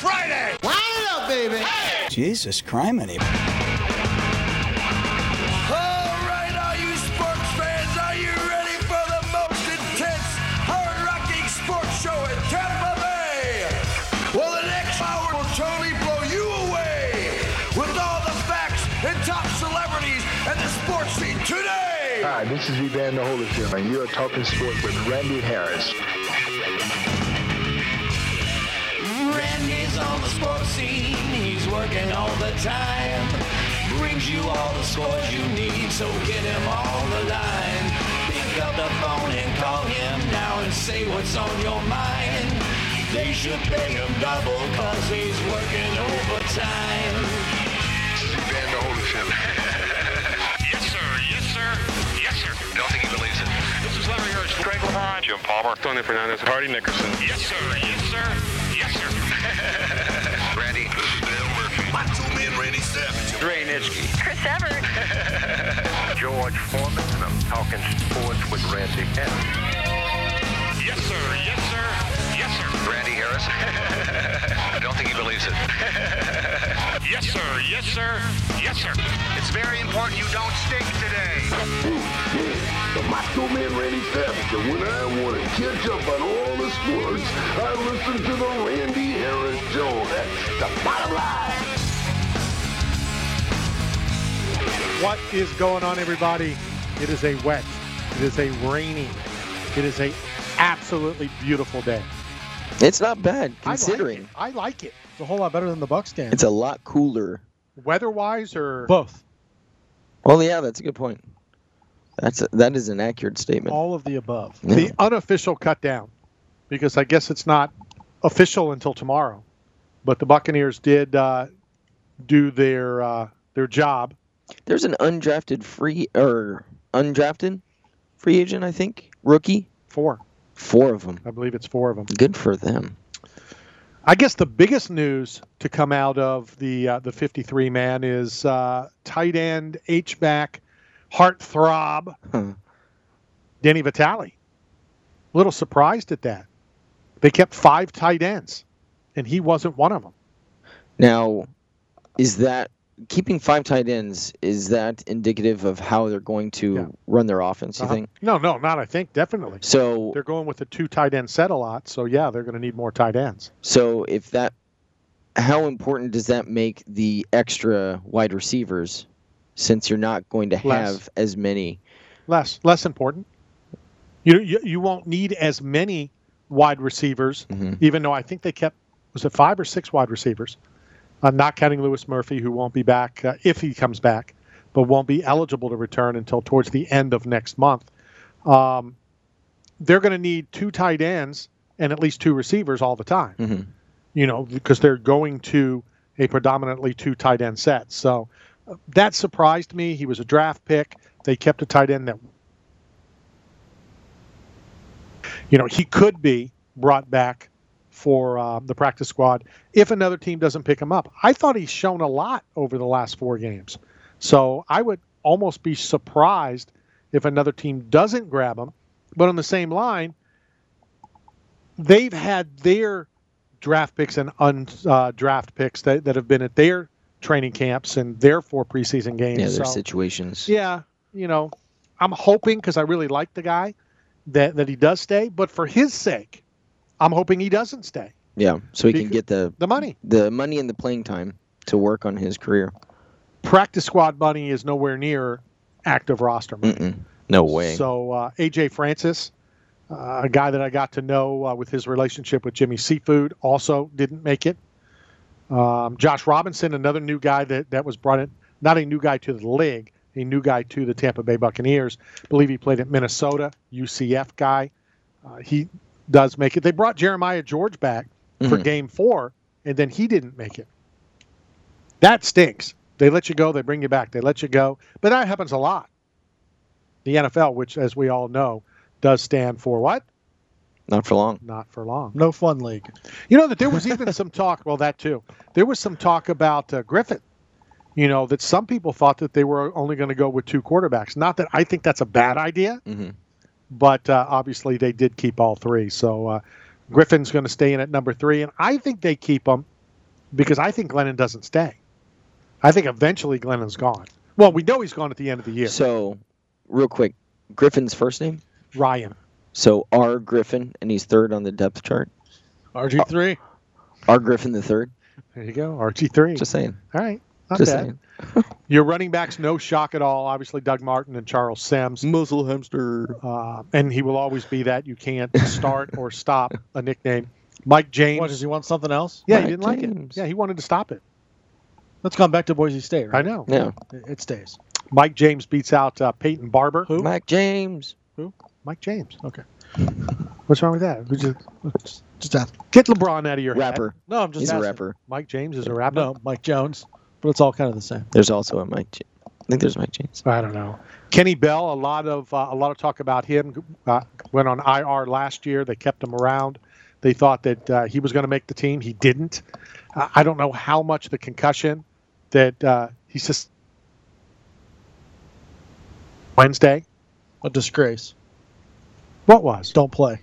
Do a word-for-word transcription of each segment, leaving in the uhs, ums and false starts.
Friday. Line it up, baby. Hey. Jesus criminy. All right, all you sports fans, are you ready for the most intense, hard-rocking sports show in Tampa Bay? Well, the next hour will totally blow you away with all the facts and top celebrities and the sports scene today. Hi, this is Evander Holyfield, and you're talking sports with Randy Harris. Randy's on the sports scene, he's working all the time. Brings you all the scores you need, so get him on the line. Pick up the phone and call him now and say what's on your mind. They should pay him double, cause he's working overtime. This is Evander Holyfield. Yes, sir. Yes, sir. Yes, sir. Don't think he believes it. This is Larry Hurst. Greg LeBron. Jim Palmer. Tony Fernandez. Hardy Nickerson. Yes, sir. Yes, sir. Yes, sir. Randy. This is Dale Murphy. My two men, Randy Savage. Ray Nitschke. Chris Evert. George Foreman, and I'm talking sports with Randy Harris. Yes, sir. Yes, sir. Yes, sir. Randy Harris. I don't think he believes it. Yes, sir. Yes, sir. Yes, sir. It's very important you don't stink today. My two men, Randy Savage, and when I want to catch up on all the sports, I listen to the Randy Harris Show. That's the bottom line. What is going on, everybody? It is a wet, it is a rainy, it is a absolutely beautiful day. It's not bad, considering. I like it. I like it. It's a whole lot better than the Bucks game. It's a lot cooler. Weather-wise or? Both. Well, yeah, that's a good point. That's a, that is an accurate statement. All of the above. Yeah. The unofficial cut down, because I guess it's not official until tomorrow, but the Buccaneers did uh, do their uh, their job. There's an undrafted free or undrafted free agent, I think, rookie. Four. Four of them. I believe it's four of them. Good for them. I guess the biggest news to come out of the uh, the fifty-three man is uh, tight end, H-back, heartthrob, huh. Danny Vitale. A little surprised at that. They kept five tight ends, and he wasn't one of them. Now, is that keeping five tight ends, is that indicative of how they're going to Yeah. run their offense, you Uh-huh. think? No, no, not I think, definitely. So They're going with a two tight end set a lot, so yeah, they're going to need more tight ends. So if that, how important does that make the extra wide receivers, since you're not going to have Less. as many? Less, less important. You you, you won't need as many wide receivers, Mm-hmm. even though I think they kept, was it five or six wide receivers? Uh, not counting Lewis Murphy, who won't be back uh, if he comes back, but won't be eligible to return until towards the end of next month. Um, they're going to need two tight ends and at least two receivers all the time, Mm-hmm. you know, because they're going to a predominantly two tight end set. So uh, that surprised me. He was a draft pick. They kept a tight end that, you know, he could be brought back for uh, the practice squad if another team doesn't pick him up. I thought he's shown a lot over the last four games. So I would almost be surprised if another team doesn't grab him. But on the same line, they've had their draft picks and undraft uh, picks that, that have been at their training camps and their four preseason games. Yeah, their so, situations. Yeah, you know, I'm hoping, because I really like the guy, that, that he does stay. But for his sake, I'm hoping he doesn't stay. Yeah, so he Because can get the the money, the money and the playing time to work on his career. Practice squad money is nowhere near active roster money. Mm-mm. No way. So uh, A J Francis, uh, a guy that I got to know uh, with his relationship with Jimmy Seafood, also didn't make it. Um, Josh Robinson, another new guy that, that was brought in, not a new guy to the league, a new guy to the Tampa Bay Buccaneers. I believe he played at Minnesota, U C F guy. Uh, he does make it. They brought Jeremiah George back for Mm-hmm. game four, and then he didn't make it. That stinks. They let you go. They bring you back. They let you go. But that happens a lot. The N F L, which, as we all know, does stand for what? Not for long. Not for long. No fun league. You know that there was even some talk, well, that too. There was some talk about uh, Griffin, you know, that some people thought that they were only going to go with two quarterbacks. Not that I think that's a bad idea, Mm-hmm. but uh, obviously they did keep all three. So uh, Griffin's going to stay in at number three, and I think they keep him because I think Glennon doesn't stay. I think eventually Glennon's gone. Well, we know he's gone at the end of the year. So, real quick, Griffin's first name? Ryan. So R. Griffin, and he's third on the depth chart. R G three. R. Griffin the third. There you go, R G three. Just saying. All right, not Just bad. saying. Your running backs, no shock at all. Obviously, Doug Martin and Charles Sims. Muzzle hamster. Uh, and he will always be that. You can't start or stop a nickname. Mike James. What, does he want something else? Yeah, Mike he didn't like James. it. Yeah, he wanted to stop it. Let's come back to Boise State, right? I know. Yeah. It, it stays. Mike James beats out uh, Peyton Barber. Who? Mike James. Mike James. Okay. What's wrong with that? Who just, Just, just ask. get LeBron out of your Rapper. head. No, I'm just He's asking. a rapper. Mike James is a rapper? No, Mike Jones. But it's all kind of the same. There's also a Mike James. I think there's Mike James. I don't know. Kenny Bell, a lot of uh, a lot of talk about him. Uh, went on I R last year. They kept him around. They thought that uh, he was going to make the team. He didn't. Uh, I don't know how much the concussion that uh, he's just Wednesday. A disgrace. What was? Don't play.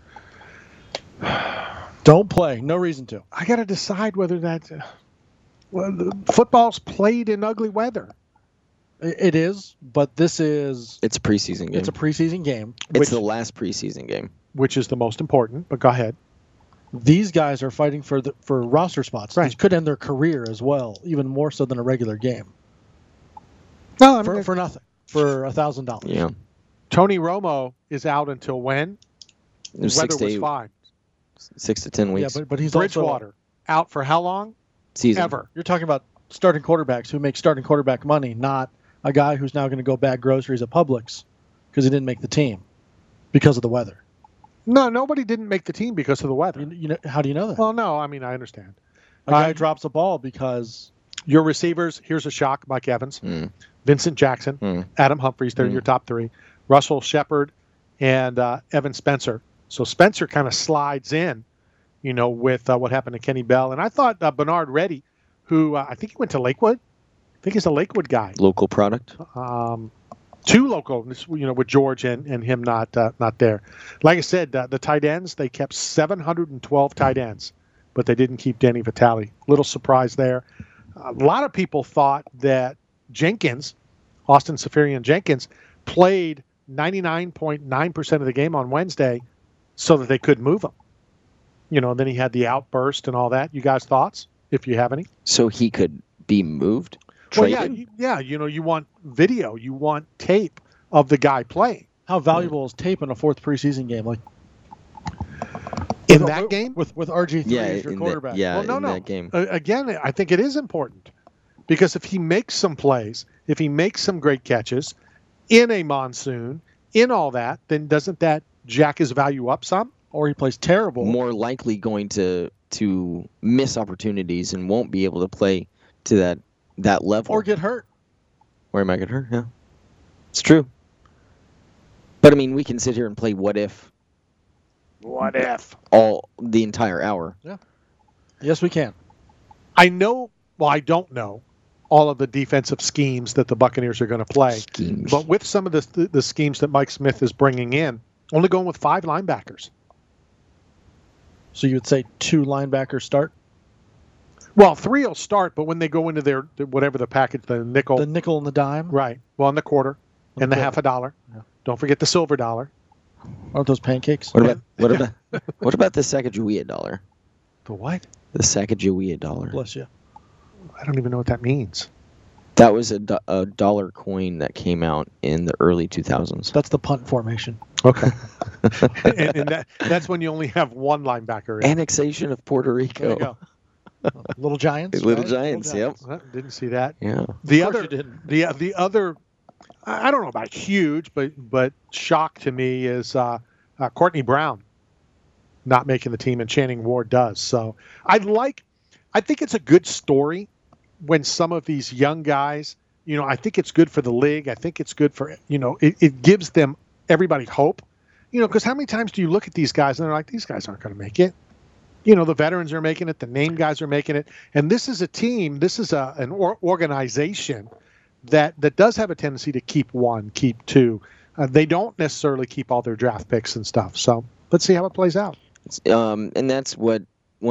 Don't play. No reason to. I got to decide whether that. Uh, well, the football's played in ugly weather. It, it is, but this is. It's a preseason game. It's a preseason game. It's which- the last preseason game. which is the most important. But go ahead. These guys are fighting for the, for roster spots. Right. This could end their career as well, even more so than a regular game. No, I mean, For, for nothing. For a thousand dollars. Yeah. Tony Romo is out until when? There's Weather six to was eight, fine. six to ten Yeah, weeks. but, but he's also Bridgewater out for how long? Season. Ever. You're talking about starting quarterbacks who make starting quarterback money, not a guy who's now going to go bag groceries at Publix because he didn't make the team because of the weather. No, nobody didn't make the team because of the weather. You, you know, how do you know that? Well, no, I mean, I understand. a guy uh, drops a ball because Your receivers, here's a shock: Mike Evans, Mm. Vincent Jackson, Mm. Adam Humphries, they're Mm. your top three. Russell Shepard and uh, Evan Spencer. So Spencer kind of slides in, you know, with uh, what happened to Kenny Bell. And I thought uh, Bernard Reddy, who uh, I think he went to Lakewood. I think he's a Lakewood guy. Local product. Um, two local, you know, with George and, and him not uh, not there. Like I said, uh, the tight ends, they kept seven hundred twelve tight ends, but they didn't keep Denny Vitale. Little surprise there. A lot of people thought that Jenkins, Austin Safarian Jenkins, played ninety-nine point nine percent of the game on Wednesday so that they could move him. You know, and then he had the outburst and all that. You guys' thoughts, if you have any? So he could be moved? Well, yeah, Traded? you, yeah. You know, you want video, you want tape of the guy playing. how valuable is tape in a fourth preseason game? Like In with- that with- game? with with R G three Yeah, as your in that- quarterback. yeah. Well, no, in no. that game. Uh, again, I think it is important because if he makes some plays, if he makes some great catches in a monsoon, in all that, then doesn't that jack his value up some? Or he plays terrible. More likely going to to miss opportunities and won't be able to play to that that level. or get hurt. Or he might get hurt. Yeah, it's true. But I mean, we can sit here and play what if What if? all the entire hour. Yes, we can. I know, well, I don't know all of the defensive schemes that the Buccaneers are going to play. Schemes. But with some of the, the, the schemes that Mike Smith is bringing in, only going with five linebackers. So you would say two linebackers start? Well, three will start, but when they go into their, their whatever the package, the nickel, The nickel and the dime? right? Well, and the quarter, And and the the half a dollar. Yeah. Don't forget the silver dollar. Aren't those pancakes? What about what about what about the Sacagawea dollar? The what? The Sacagawea dollar. Bless you. I don't even know what that means. That was a, do- a dollar coin that came out in the early two thousands. That's the punt formation. Okay. and and that, that's when you only have one linebacker. In. Annexation of Puerto Rico. There you go. Little Giants. Little right? Giants, yep. Uh, Didn't see that. Yeah. The Of course other, you didn't. the the other, I I don't know about huge, but but shock to me is uh, uh, Courtney Brown not making the team, and Channing Ward does. So I like, I think it's a good story when some of these young guys, you know, I think it's good for the league. I think it's good for, you know, it, it gives them everybody hope, you know, because how many times do you look at these guys and they're like, these guys aren't going to make it. You know, the veterans are making it, the name guys are making it, and this is a team, this is a an or, organization that that does have a tendency to keep one, keep two. Uh, they don't necessarily keep all their draft picks and stuff. So let's see how it plays out. Um, and that's what one of the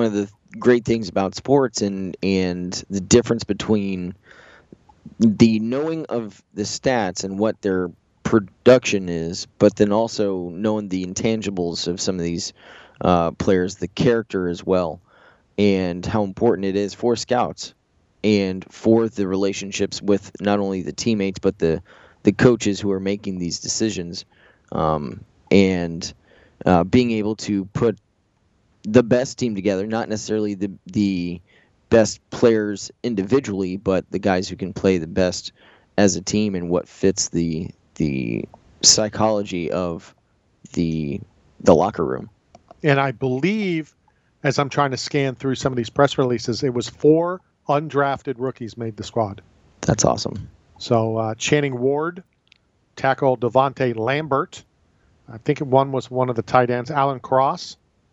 great things about sports and and the difference between the knowing of the stats and what their production is, but then also knowing the intangibles of some of these uh, players, the character as well, and how important it is for scouts and for the relationships with not only the teammates but the the coaches who are making these decisions, um, and uh, being able to put the best team together, not necessarily the the best players individually, but the guys who can play the best as a team and what fits the the psychology of the the locker room. And I believe, as I'm trying to scan through some of these press releases, it was four undrafted rookies made the squad. That's awesome. So uh, Channing Ward, tackle Devontae Lambert. I think one was one of the tight ends, Alan Cross,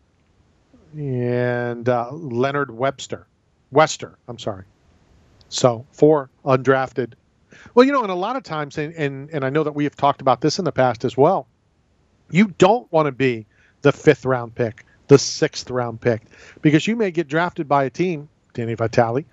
and uh, Leonard Webster. Wester, I'm sorry. So four undrafted. Well, you know, and a lot of times, and, and, and I know that we have talked about this in the past as well, you don't want to be the fifth round pick, the sixth round pick, because you may get drafted by a team, Danny Vitale,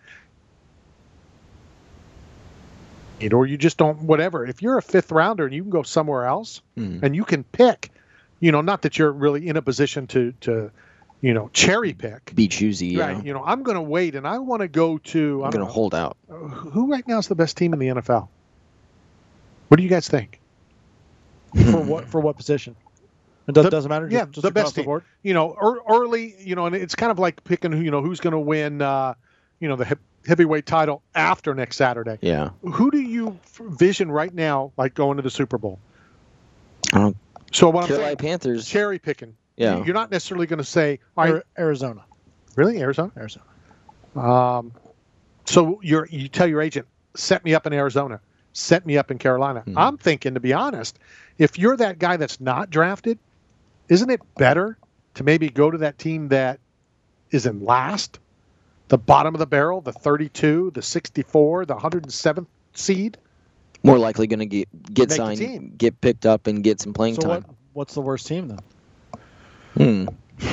or you just don't, whatever. If you're a fifth rounder and you can go somewhere else mm. and you can pick, you know, not that you're really in a position to, to you know, cherry pick. Be choosy, right? Yeah. You know, I'm going to wait and I want to go to. I'm going to hold out. Who right now is the best team in the N F L? What do you guys think? For what for what position? It does, the, doesn't matter. Just, yeah, just the best the team. board? You know, early. You know, and it's kind of like picking who. You know, who's going to win. Uh, you know, the hip, heavyweight title after next Saturday. Yeah. Who do you vision right now, like going to the Super Bowl? I don't. So what Carolina I'm saying, Panthers. Cherry picking. Yeah. You're not necessarily going to say all right, Arizona. Really, Arizona? Arizona. Um, so you're you tell your agent, set me up in Arizona, set me up in Carolina. Mm-hmm. I'm thinking, to be honest, if you're that guy that's not drafted, isn't it better to maybe go to that team that is in last, the bottom of the barrel, the thirty-two, the sixty-four, the one hundred seventh seed? More likely going to get get signed, get picked up, and get some playing so time. What, what's the worst team then? Hmm.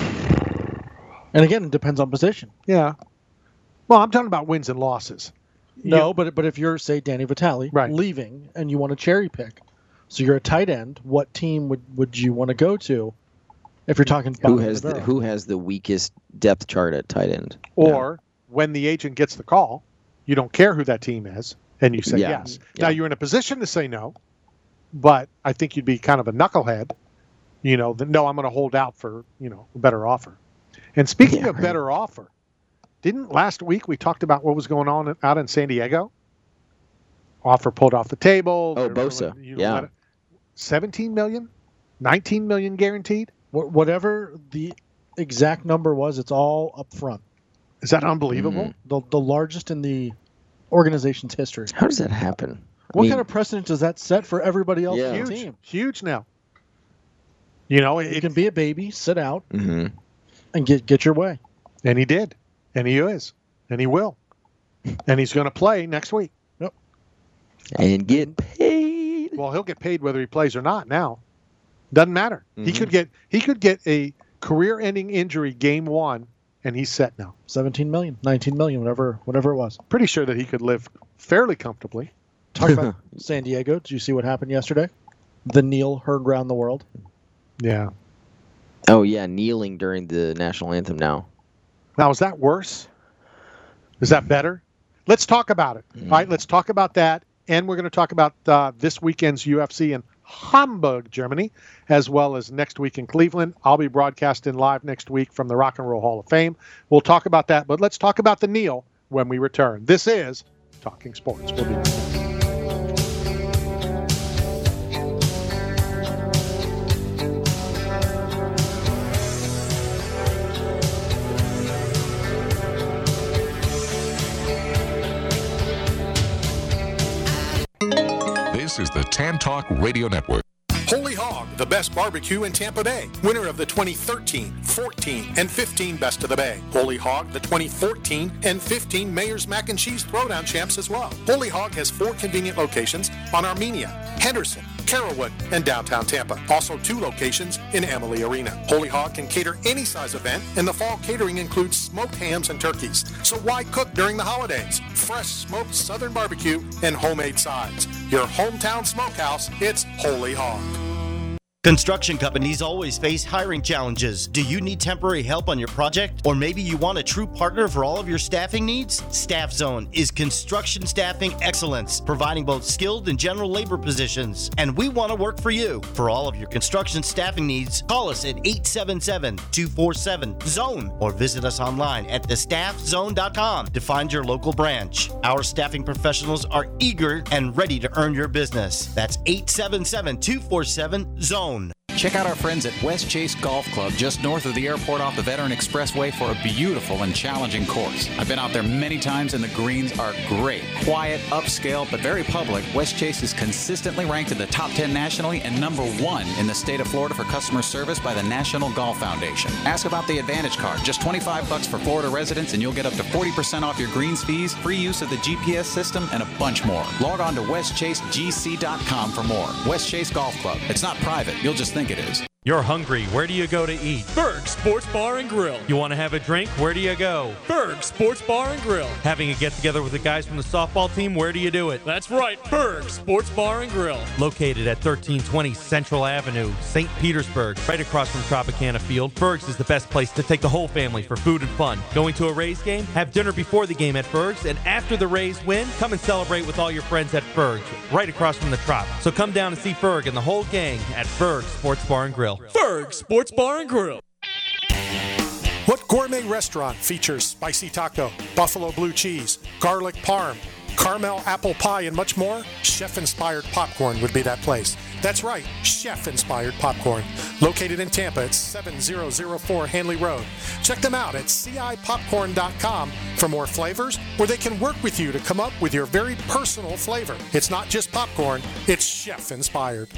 And again, it depends on position. Yeah. Well, I'm talking about wins and losses. No, you, but but if you're, say, Danny Vitale, right. leaving and you want to cherry pick, so you're a tight end, what team would, would you want to go to if you're talking who has the, the who has the weakest depth chart at tight end? Or yeah. when the agent gets the call, you don't care who that team is, and you say yeah. yes. Yeah. Now, you're in a position to say no, but I think you'd be kind of a knucklehead. You know, the, no, I'm going to hold out for, you know, a better offer. And speaking yeah, of right. better offer, didn't last week we talked about what was going on out in San Diego? Offer pulled off the table. Oh, Bosa. You know, yeah. seventeen million, nineteen million guaranteed. Whatever the exact number was, it's all up front. Is that unbelievable? Mm. The, the largest in the organization's history. How does that happen? What I mean, kind of precedent does that set for everybody else yeah. on Huge, the team? Huge now. You know, it, you can be a baby, sit out, mm-hmm. and get get your way. And he did. And he is. And he will. And he's going to play next week. Yep. And get paid. Well, he'll get paid whether he plays or not now. Doesn't matter. Mm-hmm. He could get he could get a career-ending injury game one, and he's set now. seventeen million, nineteen million, whatever whatever it was. Pretty sure that he could live fairly comfortably. Talk about San Diego. Did you see what happened yesterday? The kneel heard around the world. Yeah. Oh, yeah, kneeling during the national anthem now. Now, is that worse? Is that better? Let's talk about it. Mm. All right, let's talk about that. And we're going to talk about uh, this weekend's U F C in Hamburg, Germany, as well as next week in Cleveland. I'll be broadcasting live next week from the Rock and Roll Hall of Fame. We'll talk about that, but let's talk about the kneel when we return. This is Talking Sports. We'll be right back. This is the Tan Talk Radio Network. Holy Hog, the best barbecue in Tampa Bay. Winner of the twenty thirteen, fourteen, and fifteen Best of the Bay. Holy Hog, the twenty fourteen and fifteen Mayor's Mac and Cheese Throwdown champs as well. Holy Hog has four convenient locations on Armenia, Henderson, Carrollwood, and downtown Tampa. Also two locations in Amalie Arena. Holy Hog can cater any size event, and the fall catering includes smoked hams and turkeys. So why cook during the holidays? Fresh smoked southern barbecue and homemade sides. Your hometown smokehouse, it's Holy Hog. Construction companies always face hiring challenges. Do you need temporary help on your project? Or maybe you want a true partner for all of your staffing needs? Staff Zone is construction staffing excellence, providing both skilled and general labor positions. And we want to work for you. For all of your construction staffing needs, call us at eight seven seven, two four seven, zone or visit us online at the staff zone dot com to find your local branch. Our staffing professionals are eager and ready to earn your business. That's eight seven seven, two four seven, zone. Check out our friends at West Chase Golf Club just north of the airport off the Veteran Expressway for a beautiful and challenging course. I've been out there many times and the greens are great. Quiet, upscale, but very public, West Chase is consistently ranked in the top ten nationally and number one in the state of Florida for customer service by the National Golf Foundation. Ask about the Advantage Card. Just twenty-five bucks for Florida residents and you'll get up to forty percent off your greens fees, free use of the G P S system, and a bunch more. Log on to west chase g c dot com for more. West Chase Golf Club. It's not private. You'll just think it is. You're hungry. Where do you go to eat? Berg Sports Bar and Grill. You want to have a drink? Where do you go? Berg Sports Bar and Grill. Having a get-together with the guys from the softball team? Where do you do it? That's right, Berg Sports Bar and Grill. Located at thirteen twenty Central Avenue, Saint Petersburg, right across from Tropicana Field. Berg's is the best place to take the whole family for food and fun. Going to a Rays game? Have dinner before the game at Berg's, and after the Rays win, come and celebrate with all your friends at Berg's, right across from the Trop. So come down and see Berg and the whole gang at Berg Sports Bar and Grill. Berg Sports Bar and Grill. What gourmet restaurant features spicy taco, buffalo blue cheese, garlic parm, caramel apple pie, and much more? Chef-inspired popcorn would be that place. That's right, chef-inspired popcorn. Located in Tampa at seven thousand four Hanley Road. Check them out at c i popcorn dot com for more flavors, where they can work with you to come up with your very personal flavor. It's not just popcorn, it's chef-inspired.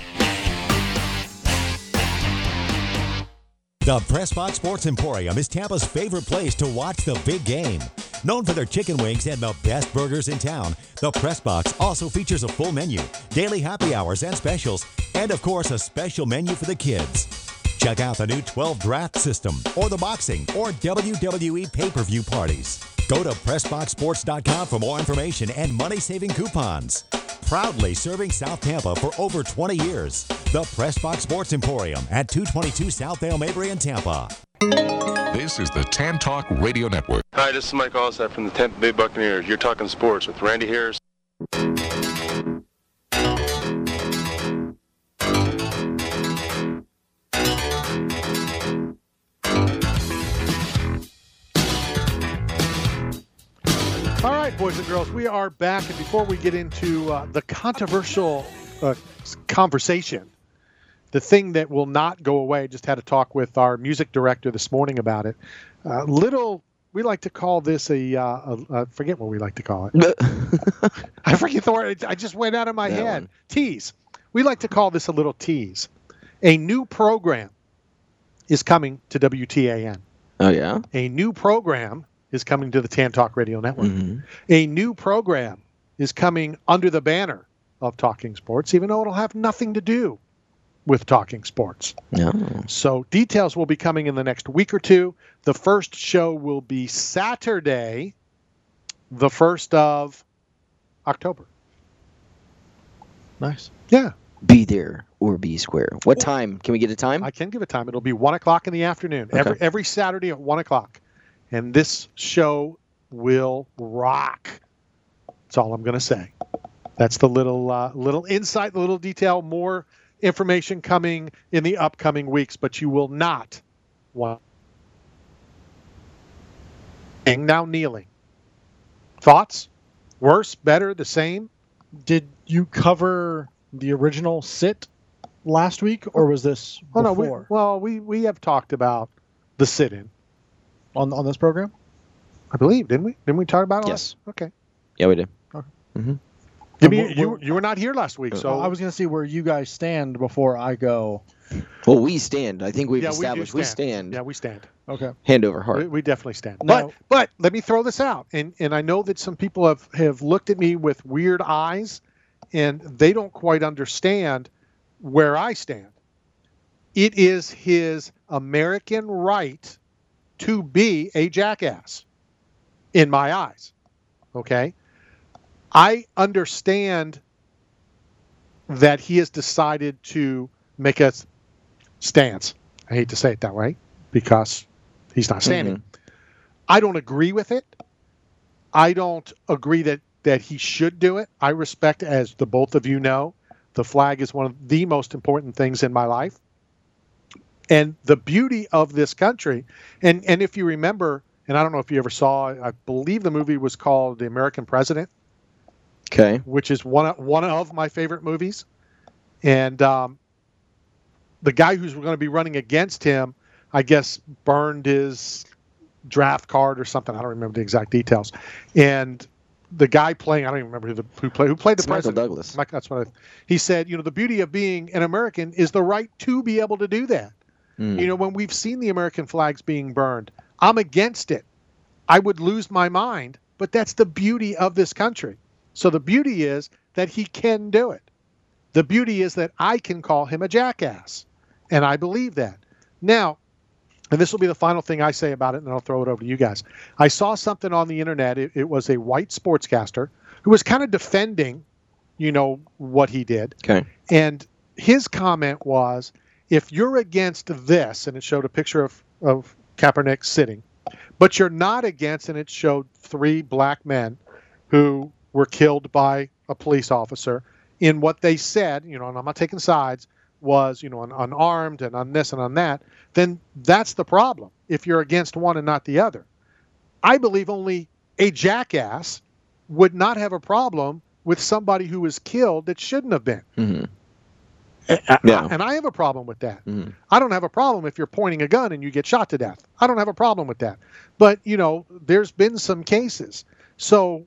The Pressbox Sports Emporium is Tampa's favorite place to watch the big game. Known for their chicken wings and the best burgers in town, the Pressbox also features a full menu, daily happy hours and specials, and of course a special menu for the kids. Check out the new twelve draft system, or the boxing or W W E pay-per-view parties. Go to press box sports dot com for more information and money-saving coupons. Proudly serving South Tampa for over twenty years. The Pressbox Sports Emporium at two twenty-two South Dale Mabry in Tampa. This is the Tan Talk Radio Network. Hi, this is Mike Allstott from the Tampa Bay Buccaneers. You're talking sports with Randy Harris. All right, boys and girls, we are back. And before we get into uh, the controversial uh, conversation, the thing that will not go away, just had a talk with our music director this morning about it. Uh, little, we like to call this a, uh, a, a forget what we like to call it. I forget the word. I just went out of my That head. one. Tease. We like to call this a little tease. A new program is coming to W T A N. Oh, yeah? A new program is coming to the Tan Talk Radio Network. Mm-hmm. A new program is coming under the banner of Talking Sports, even though it'll have nothing to do with Talking Sports. No. So details will be coming in the next week or two. The first show will be Saturday, the first of October. Nice. Yeah. Be there or be square. What time? Can we get a time? I can give a time. It'll be one o'clock in the afternoon. Okay. Every every Saturday at one o'clock. And this show will rock. That's all I'm going to say. That's the little uh, little insight, the little detail, more information coming in the upcoming weeks, but you will not want. Now kneeling. Thoughts? Worse, better, the same? Did you cover the original sit last week, or was this Oh, before? no, we, well, we, we have talked about the sit-in. On on this program? I believe, didn't we? Didn't we talk about it? Yes. Last? Okay. Yeah, we did. Okay. Mm-hmm. Give me, you, you were not here last week, so I was going to see where you guys stand before I go. Well, we stand. I think we've yeah, we, do established we stand. Yeah, we stand. Okay. Hand over heart. We, we definitely stand. No. But but let me throw this out, and and I know that some people have have looked at me with weird eyes, and they don't quite understand where I stand. It is his American right to be a jackass, in my eyes. Okay? I understand that he has decided to make a stance. I hate to say it that way because he's not standing. Mm-hmm. I don't agree with it. I don't agree that, that he should do it. I respect, as the both of you know, the flag is one of the most important things in my life. And the beauty of this country, and, and if you remember, and I don't know if you ever saw, I believe the movie was called The American President. Okay. Which is one of, one of my favorite movies. And um, the guy who's going to be running against him, I guess, burned his draft card or something. I don't remember the exact details. And the guy playing, I don't even remember who, the, who played who played the it's president. Michael Douglas. Mike, that's what I, he said. You know, the beauty of being an American is the right to be able to do that. Mm. You know, when we've seen the American flags being burned, I'm against it. I would lose my mind, but that's the beauty of this country. So the beauty is that he can do it. The beauty is that I can call him a jackass, and I believe that. Now, and this will be the final thing I say about it, and then I'll throw it over to you guys. I saw something on the internet. It, it was a white sportscaster who was kind of defending, you know, what he did. Okay. And his comment was, if you're against this, and it showed a picture of, of Kaepernick sitting, but you're not against, and it showed three black men who were killed by a police officer in what they said, you know, and I'm not taking sides, was, you know, un- unarmed and on this and on that, then that's the problem if you're against one and not the other. I believe only a jackass would not have a problem with somebody who was killed that shouldn't have been. Mm-hmm. I, yeah. And I have a problem with that. Mm-hmm. I don't have a problem if you're pointing a gun and you get shot to death. I don't have a problem with that. But, you know, there's been some cases. So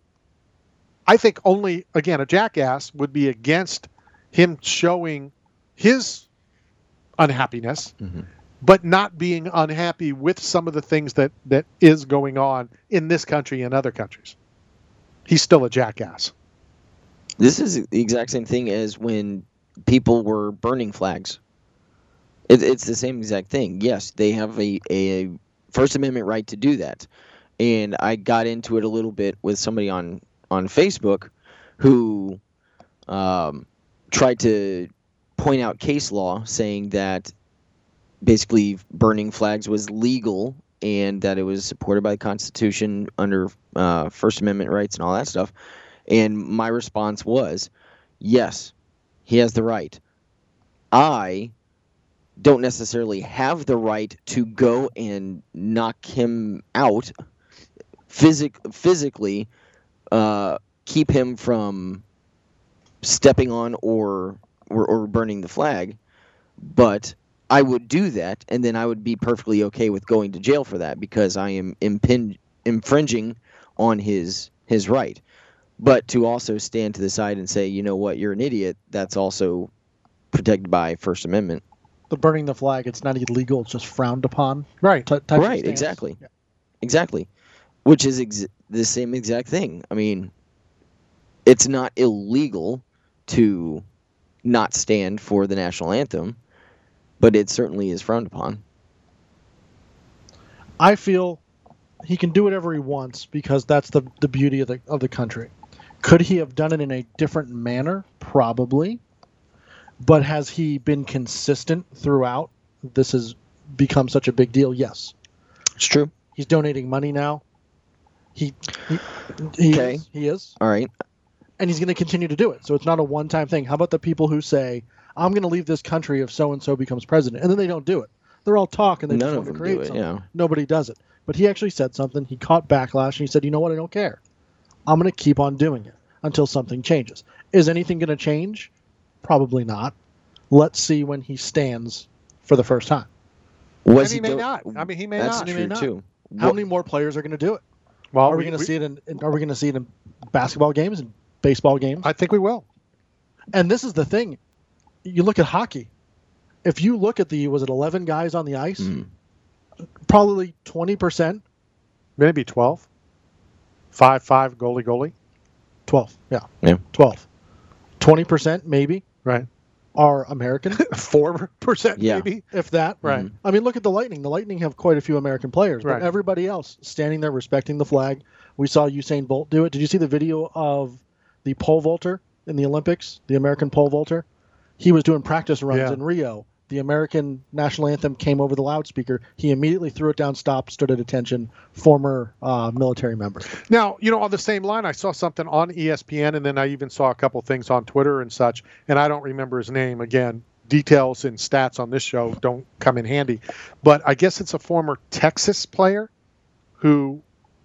I think only, again, a jackass would be against him showing his unhappiness, mm-hmm. but not being unhappy with some of the things that, that is going on in this country and other countries. He's still a jackass. This is the exact same thing as when people were burning flags. It, it's the same exact thing. Yes, they have a, a First Amendment right to do that. And I got into it a little bit with somebody on, on Facebook who um, tried to point out case law saying that basically burning flags was legal and that it was supported by the Constitution under uh, First Amendment rights and all that stuff. And my response was, yes, he has the right. I don't necessarily have the right to go and knock him out, physic- physically uh, keep him from stepping on or, or or burning the flag, but I would do that, and then I would be perfectly okay with going to jail for that because I am impin- infringing on his his right. But to also stand to the side and say, you know what, you're an idiot, that's also protected by First Amendment. The burning the flag, it's not illegal, it's just frowned upon. Right. T- right, exactly. Yeah. Exactly. Which is ex- the same exact thing. I mean, it's not illegal to not stand for the national anthem, but it certainly is frowned upon. I feel he can do whatever he wants because that's the the beauty of the of the country. Could he have done it in a different manner? Probably. But has he been consistent throughout? This has become such a big deal. Yes. It's true. He's donating money now. He he, he okay. is. He is. All right. And he's going to continue to do it. So it's not a one-time thing. How about the people who say, I'm going to leave this country if so-and-so becomes president, and then they don't do it? They're all talk and they None just of want to them create do it, something. yeah. Nobody does it. But he actually said something. He caught backlash, and he said, you know what? I don't care. I'm going to keep on doing it until something changes. Is anything going to change? Probably not. Let's see when he stands for the first time. Was and he, he may do- not. I mean, he may That's not. True He may not. too. How What- many more players are going to do it? Well, are we, we going to see it in, in? Are we going to see it in basketball games and baseball games? I think we will. And this is the thing. You look at hockey. If you look at the, was it eleven guys on the ice? Mm. Probably twenty percent. Maybe twelve. Five, five, goalie, goalie. twelve, yeah. Yeah. twelve. twenty percent maybe right are American. four percent Yeah. maybe. If that. Right. I mean, look at the Lightning. The Lightning have quite a few American players, but Right. everybody else standing there respecting the flag. We saw Usain Bolt do it. Did you see the video of the pole vaulter in the Olympics, the American pole vaulter? He was doing practice runs Yeah. in Rio. The American national anthem came over the loudspeaker. He immediately threw it down, stopped, stood at attention. Former uh, military member. Now, you know, on the same line, I saw something on E S P N, and then I even saw a couple things on Twitter and such, and I don't remember his name. Again, details and stats on this show don't come in handy. But I guess it's a former Texas player who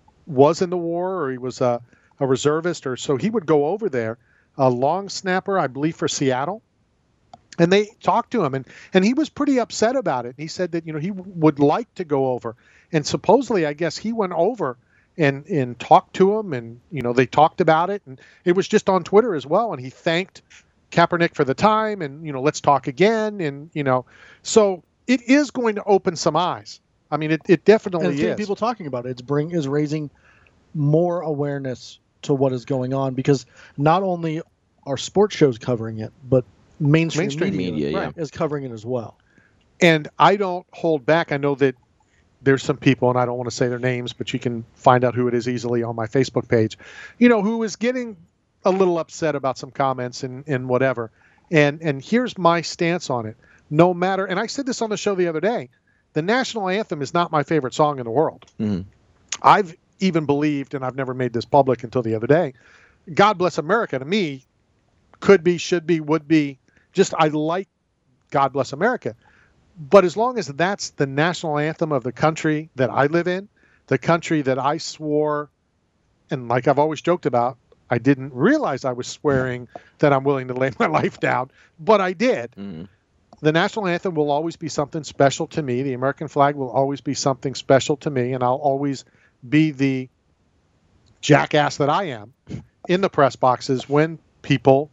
was in the war, or he was a, a reservist, or so he would go over there, a long snapper, I believe, for Seattle. And they talked to him, and, and he was pretty upset about it. He said that, you know, he w- would like to go over. And supposedly, I guess he went over and, and talked to him, and, you know, they talked about it. And it was just on Twitter as well. And he thanked Kaepernick for the time and, you know, let's talk again. And, you know, so it is going to open some eyes. I mean, it, it definitely and seeing is. people talking about it, it's bring is raising more awareness to what is going on, because not only are sports shows covering it, but mainstream, Mainstream media, media, yeah. right, is covering it as well. And I don't hold back. I know that there's some people, and I don't want to say their names, but you can find out who it is easily on my Facebook page, you know, who is getting a little upset about some comments and, and whatever. And and here's my stance on it. No matter, and I said this on the show the other day, the national anthem is not my favorite song in the world. Mhm. I've even believed, and I've never made this public until the other day, God Bless America to me could be, should be, would be, just I like God Bless America. But as long as that's the national anthem of the country that I live in, the country that I swore, and like I've always joked about, I didn't realize I was swearing that I'm willing to lay my life down, but I did. Mhm. The national anthem will always be something special to me. The American flag will always be something special to me, and I'll always be the jackass that I am in the press boxes when people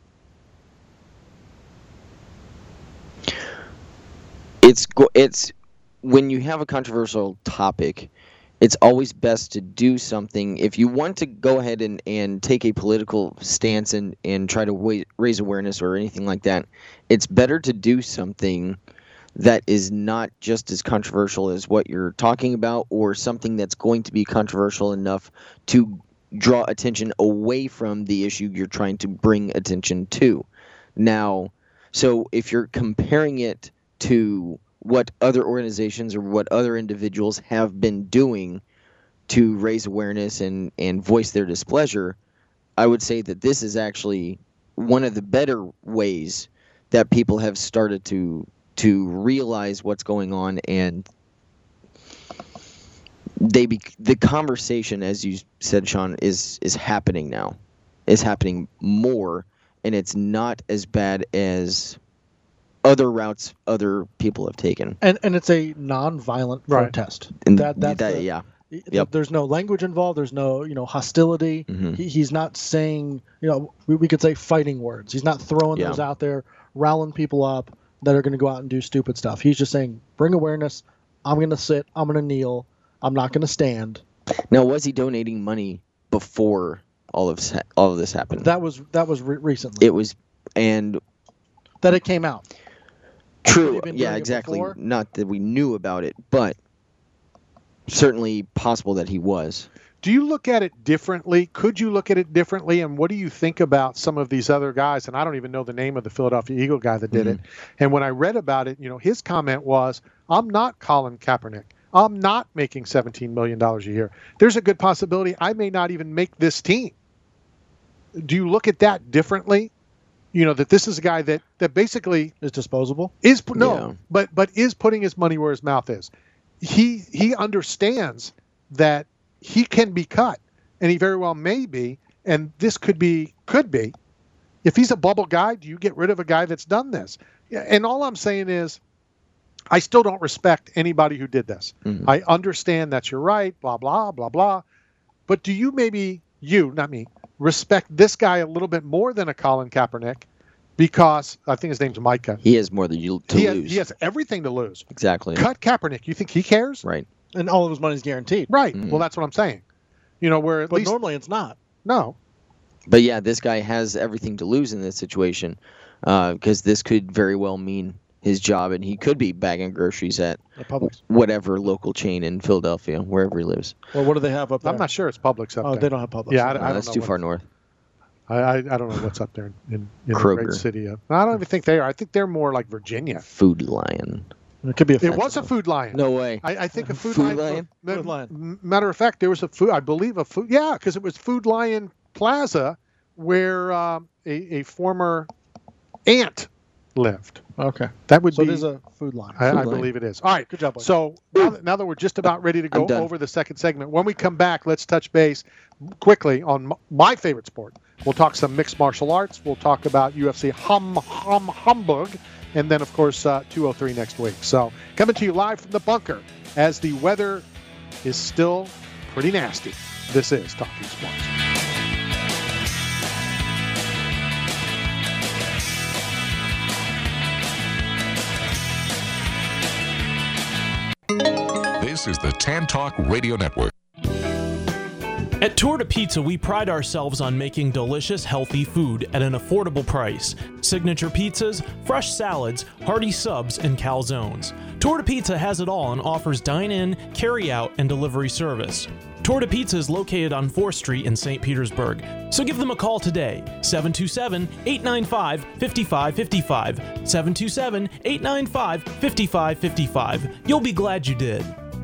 It's go- it's when you have a controversial topic, it's always best to do something. If you want to go ahead and, and take a political stance and, and try to wa- raise awareness or anything like that, it's better to do something that is not just as controversial as what you're talking about, or something that's going to be controversial enough to draw attention away from the issue you're trying to bring attention to. Now, so if you're comparing it to what other organizations or what other individuals have been doing to raise awareness and, and voice their displeasure, I would say that this is actually one of the better ways that people have started to to realize what's going on, and they be, the conversation, as you said, Sean, is is happening now. Is happening more, and it's not as bad as other routes other people have taken. And and it's a non-violent Right. protest. And that that's that- the- yeah. th- Yep. There's no language involved. There's no you know hostility. Mhm. He, he's not saying you know we, we could say fighting words. He's not throwing Yeah. those out there, riling people up that are going to go out and do stupid stuff. He's just saying bring awareness. I'm going to sit. I'm going to kneel. I'm not going to stand. Now, was he donating money before all of this, ha- all of this happened? That was that was re- recently It was, and that it came out. Could true, he been yeah, doing it exactly. before? Not that we knew about it, but certainly possible that he was. Do you look at it differently? Could you look at it differently? And what do you think about some of these other guys? And I don't even know the name of the Philadelphia Eagle guy that did it. And when I read about it, you know, his comment was, I'm not Colin Kaepernick. I'm not making seventeen million dollars a year. There's a good possibility I may not even make this team. Do you look at that differently? You know, that this is a guy that, that basically is disposable? Is no, Yeah. but but is putting his money where his mouth is. He he understands that he can be cut, and he very well may be, and this could be could be. If he's a bubble guy, do you get rid of a guy that's done this? Yeah, and all I'm saying is, I still don't respect anybody who did this. Mhm. I understand that you're right, blah blah blah blah, but do you maybe you, not me, respect this guy a little bit more than a Colin Kaepernick? Because I think his name's Micah. He has more than you to He has, lose. he has everything to lose. Exactly. Cut Kaepernick. You think he cares? Right. And all of his money's guaranteed. Right. Mhm. Well, that's what I'm saying. You know, where at But least normally it's not. no. But yeah, this guy has everything to lose in this situation because uh, this could very well mean his job, and he could be bagging groceries at Publix. Whatever local chain in Philadelphia, wherever he lives. Well, what do they have up there? I'm not sure it's Publix up oh, there. they don't have Publix. Yeah, I, No, I don't that's know too what- far north. I, I I don't know what's up there in, in the Kroger. great city of. I don't even think they are. I think they're more like Virginia. Food Lion. It could be a It was a Food Lion. No way. I, I think a Food, Food Lion. Lion? ma- Food Lion. m- Matter of fact, there was a food. I believe a food. Yeah, because it was Food Lion Plaza, where um, a a former aunt lived. Okay. That would So be. it is a Food Lion. I, Food I Lion. believe it is. All right. Good job, buddy. So now that, now that we're just about ready to go I'm done. over the second segment, when we come back, let's touch base quickly on m- my favorite sport. We'll talk some mixed martial arts. We'll talk about U F C Hum Hum Hamburg, and then of course uh, two oh three next week. So coming to you live from the bunker as the weather is still pretty nasty. This is Talking Sports. This is the Tan Talk Radio Network. At Torta Pizza, we pride ourselves on making delicious, healthy food at an affordable price. Signature pizzas, fresh salads, hearty subs, and calzones. Torta Pizza has it all and offers dine-in, carry-out, and delivery service. Torta Pizza is located on fourth Street in Saint Petersburg, so give them a call today, seven two seven, eight nine five, five five five five, seven two seven, eight nine five, five five five five. You'll be glad you did.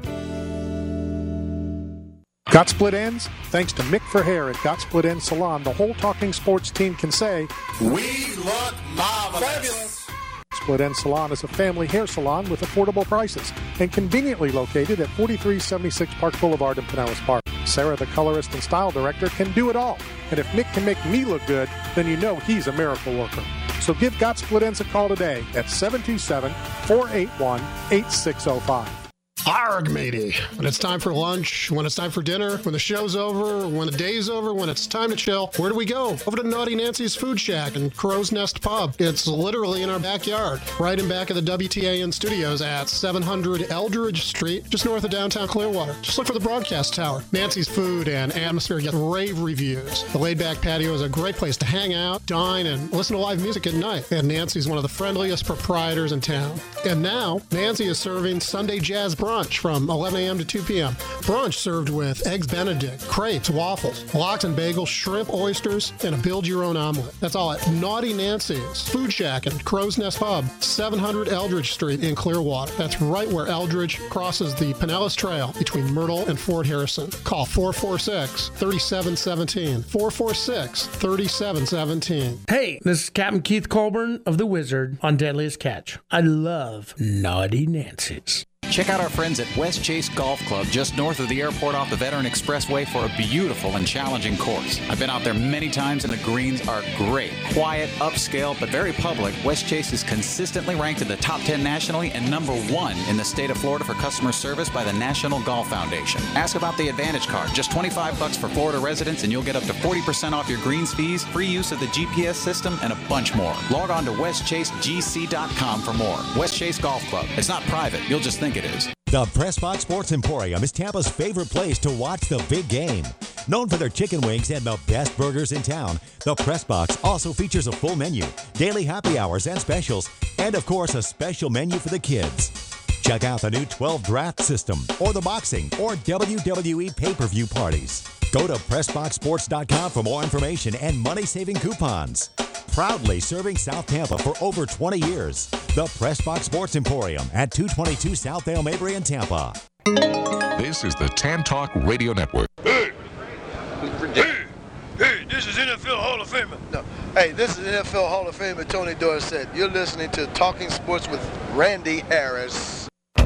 Got split ends? Thanks to Mick for Hair at Got Split Ends Salon, the whole Talking Sports team can say, We look marvelous. Split End Salon is a family hair salon with affordable prices and conveniently located at forty-three seventy-six Park Boulevard in Pinellas Park. Sarah, the colorist and style director, can do it all. And if Mick can make me look good, then you know he's a miracle worker. So give Got Split Ends a call today at seven two seven, four eight one, eight six zero five. Arg, matey. When it's time for lunch, when it's time for dinner, when the show's over, when the day's over, when it's time to chill, where do we go? Over to Naughty Nancy's Food Shack and Crow's Nest Pub. It's literally in our backyard, right in back of the W T A N studios at seven hundred Eldridge Street, just north of downtown Clearwater. Just look for the broadcast tower. Nancy's food and atmosphere get rave reviews. The laid-back patio is a great place to hang out, dine, and listen to live music at night. And Nancy's one of the friendliest proprietors in town. And now, Nancy is serving Sunday Jazz Brunch from eleven a.m. to two p.m. Brunch served with eggs Benedict, crepes, waffles, lox and bagels, shrimp, oysters, and a build-your-own omelet. That's all at Naughty Nancy's Food Shack and Crow's Nest Pub, seven hundred Eldridge Street in Clearwater. That's right where Eldridge crosses the Pinellas Trail between Myrtle and Fort Harrison. Call four four six, three seven one seven, four four six, three seven one seven. Hey, this is Captain Keith Colburn of The Wizard on Deadliest Catch. I love Naughty Nancy's. Check out our friends at West Chase Golf Club just north of the airport off the Veteran Expressway for a beautiful and challenging course. I've been out there many times and the greens are great. Quiet, upscale, but very public, West Chase is consistently ranked in the top ten nationally and number one in the state of Florida for customer service by the National Golf Foundation. Ask about the Advantage Card. Just twenty-five bucks for Florida residents and you'll get up to forty percent off your greens fees, free use of the G P S system, and a bunch more. Log on to west chase g c dot com for more. West Chase Golf Club. It's not private. You'll just think it is. The Pressbox Sports Emporium is Tampa's favorite place to watch the big game. Known for their chicken wings and the best burgers in town, the Pressbox also features a full menu, daily happy hours and specials, and of course a special menu for the kids. Check out the new twelve draft system, or the boxing, or W W E pay-per-view parties. Go to press box sports dot com for more information and money-saving coupons. Proudly serving South Tampa for over twenty years. The Pressbox Sports Emporium at two twenty-two South Dale Mabry in Tampa. This is the Tan Talk Radio Network. Hey, hey, this is N F L Hall of Famer. No, hey, this is N F L Hall of Famer Tony Dorsett. You're listening to Talking Sports with Randy Harris.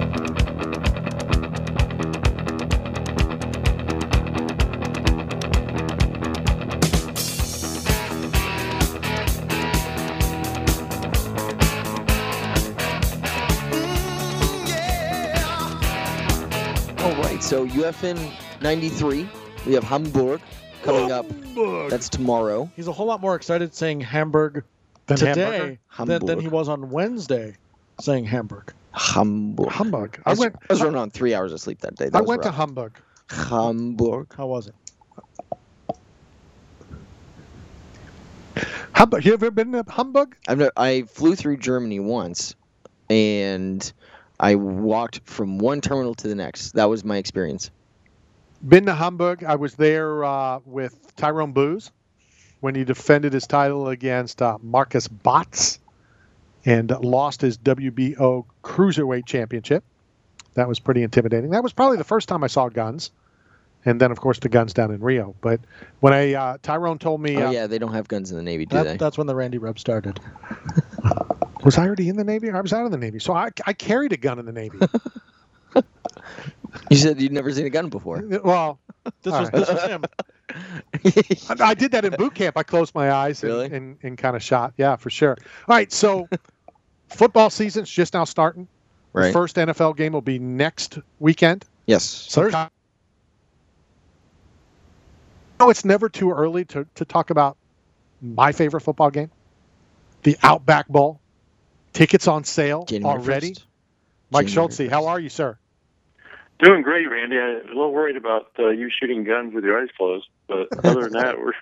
So U F N ninety-three, we have Hamburg coming Hamburg. up. That's tomorrow. He's a whole lot more excited saying Hamburg Than today hamburger? than, than he was on Wednesday saying Hamburg. Hamburg. Hamburg. I, I was, went. I was running on three hours of sleep that day. That I was went to rough. Hamburg. Hamburg. How was it? Hamburg. You ever been to Hamburg? I've no, I flew through Germany once, and I walked from one terminal to the next. That was my experience. Been to Hamburg. I was there uh, with Tyrone Booz when he defended his title against uh, Marcus Botts and lost his W B O Cruiserweight Championship. That was pretty intimidating. That was probably the first time I saw guns. And then, of course, the guns down in Rio. But when I uh, Tyrone told me... Oh, uh, yeah, they don't have guns in the Navy, do That, they? that's when the Randy Rub started. Was I already in the Navy? I was out of the Navy. So I, I carried a gun in the Navy. You said you'd never seen a gun before. Well, This all was, right. this was him. I, I did that in boot camp. I closed my eyes and, Really? and, and kind of shot. Yeah, for sure. All right, so football season's just now starting. The Right. first N F L game will be next weekend. Yes. So no, it's never too early to, to talk about my favorite football game, the Outback Bowl. Tickets on sale January already. first. Mike January Schultze, how are you, sir? Doing great, Randy. I'm a little worried about uh, you shooting guns with your eyes closed, but other than that, we're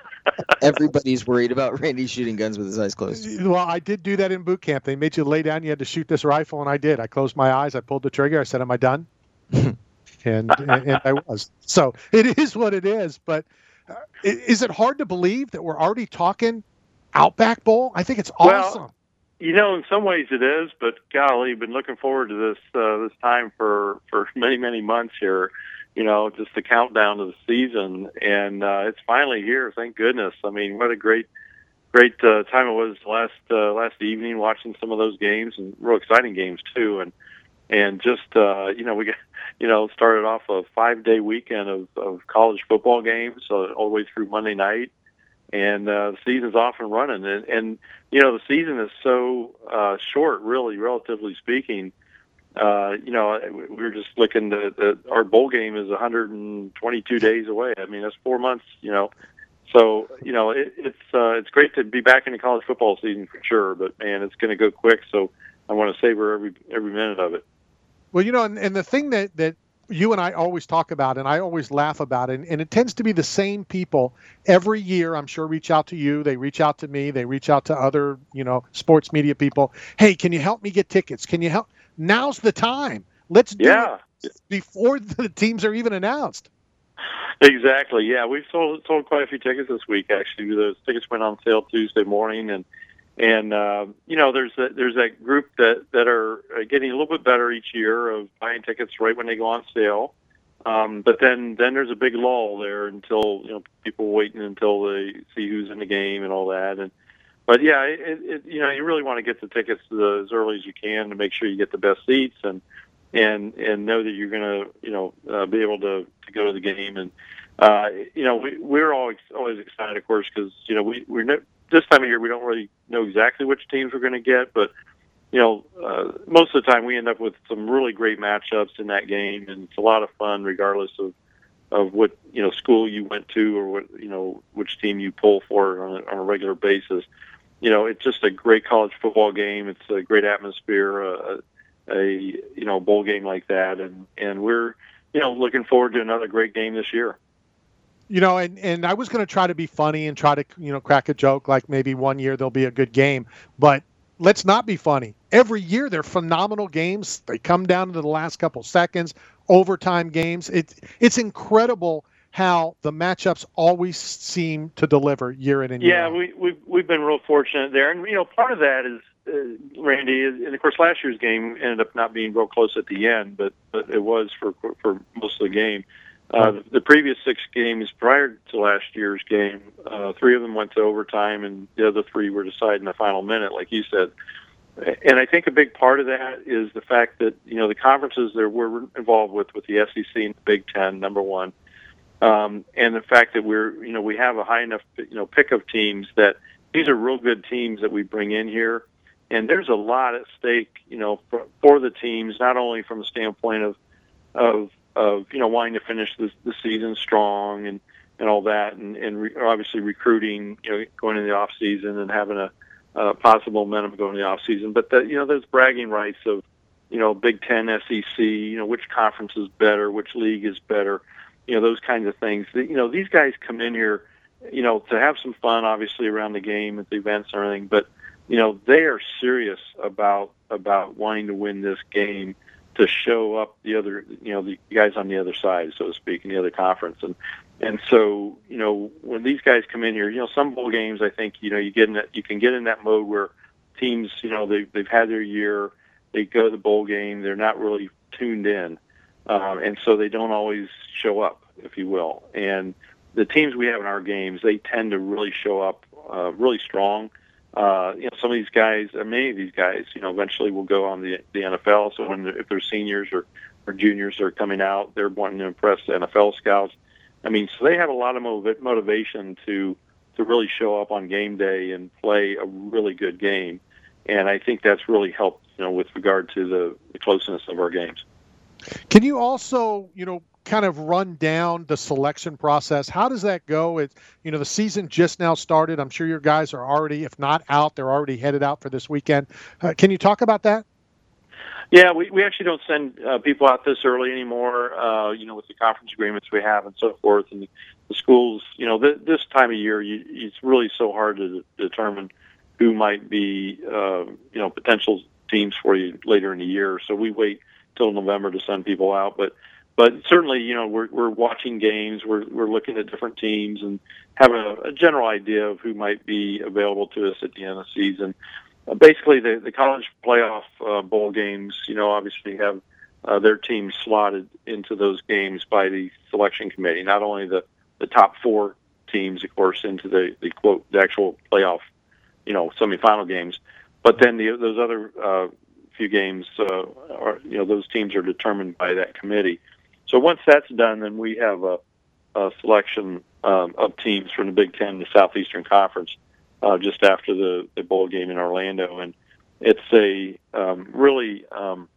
Everybody's worried about Randy shooting guns with his eyes closed. Well, I did do that in boot camp. They made you lay down. You had to shoot this rifle, and I did. I closed my eyes. I pulled the trigger. I said, am I done? and, and and I was. So it is what it is. But uh, i- is it hard to believe that we're already talking Outback Bowl? I think it's awesome. Well, you know, in some ways it is, but golly, been looking forward to this uh, this time for, for many, many months here. You know, just the countdown to the season, and uh, it's finally here. Thank goodness. I mean, what a great, great uh, time it was last uh, last evening watching some of those games, and real exciting games too. And and just uh, you know, we got you know started off a five day weekend of, of college football games, uh, all the way through Monday night, and uh, the season's off and running. And, and you know, the season is so uh, short, really, relatively speaking. Uh, you know, we were just looking at the, our bowl game is one hundred twenty-two days away. I mean, that's four months, you know. So, you know, it, it's uh, it's great to be back in the college football season for sure, but, man, it's going to go quick, so I want to savor every every minute of it. Well, you know, and, and the thing that, that you and I always talk about, and I always laugh about it, and, and it tends to be the same people every year, I'm sure, reach out to you. They reach out to me. They reach out to other, you know, sports media people. Hey, can you help me get tickets? Can you help? Now's the time. Let's do Yeah. it before the teams are even announced. Exactly. Yeah, we've sold sold quite a few tickets this week. Actually, those tickets went on sale Tuesday morning, and and uh, you know, there's a, there's that group that that are getting a little bit better each year of buying tickets right when they go on sale. Um, but then then there's a big lull there until you know people waiting until they see who's in the game and all that. And but yeah, it, it, you know, you really want to get the tickets to the, as early as you can to make sure you get the best seats and. and and know that you're going to, you know, uh, be able to, to go to the game. And, uh, you know, we, we're always always excited, of course, because, you know, we, we're no, this time of year we don't really know exactly which teams we're going to get. But, you know, uh, most of the time we end up with some really great matchups in that game. And it's a lot of fun regardless of, of what, you know, school you went to or, what you know, which team you pull for on a, on a regular basis. You know, it's just a great college football game. It's a great atmosphere. Uh, a you know bowl game like that, and and we're you know looking forward to another great game this year. You know, and, and I was going to try to be funny and try to, you know, crack a joke like maybe one year there'll be a good game, but let's not be funny. Every year they're phenomenal games. They come down to the last couple seconds, overtime games. It's it's incredible how the matchups always seem to deliver year in and year Yeah, out. we we've we've been real fortunate there, and you know part of that is. Uh, Randy, and of course, last year's game ended up not being real close at the end, but, but it was for for most of the game. Uh, the, the previous six games prior to last year's game, uh, three of them went to overtime, and the other three were decided in the final minute, like you said. And I think a big part of that is the fact that you know the conferences that we're involved with, with the S E C and the Big Ten, number one, um, and the fact that we're you know we have a high enough you know pick of teams that these are real good teams that we bring in here. And there's a lot at stake, you know, for, for the teams, not only from the standpoint of, of, of you know, wanting to finish the, the season strong and, and all that, and, and re, obviously recruiting, you know, going into the off season and having a, a possible momentum going into the off season. But that, you know, there's bragging rights of, you know, Big Ten, S E C, you know, which conference is better, which league is better, you know, those kinds of things. You know, these guys come in here you know, to have some fun, obviously, around the game at the events and everything. But, you know, they are serious about about wanting to win this game to show up the other, you know, the guys on the other side, so to speak, in the other conference. And and so, you know, when these guys come in here, you know, some bowl games, I think, you know, you get in that, you can get in that mode where teams, you know, they they've had their year, they go to the bowl game, they're not really tuned in, um, and so they don't always show up, if you will. And the teams we have in our games, they tend to really show up uh, really strong. Uh, you know, some of these guys, uh, many of these guys, you know, eventually will go on the the N F L. So when if they're seniors or, or juniors are coming out, they're wanting to impress the N F L scouts. I mean, so they have a lot of motiv- motivation to to really show up on game day and play a really good game. And I think that's really helped, you know, with regard to the, the closeness of our games. Can you also, you know, kind of run down the selection process? How does that go? It, you know, the season just now started. I'm sure your guys are already, if not out, they're already headed out for this weekend. Uh, can you talk about that? Yeah, we, we actually don't send uh, people out this early anymore, uh, you know, with the conference agreements we have and so forth. And the schools, you know, th- this time of year, you, it's really so hard to de- determine who might be, uh, you know, potential teams for you later in the year. So we wait till November to send people out. But but certainly, you know, we're we're watching games, we're we're looking at different teams and have a, a general idea of who might be available to us at the end of the season. Uh, basically, the, the college playoff uh, bowl games, you know, obviously have uh, their teams slotted into those games by the selection committee. Not only the, the top four teams, of course, into the, the quote the actual playoff, you know, semifinal games, but then the, those other uh, few games, uh, are you know, those teams are determined by that committee. So once that's done, then we have a, a selection um, of teams from the Big Ten, the Southeastern Conference. Uh, just after the, the bowl game in Orlando, and it's a um, really, um,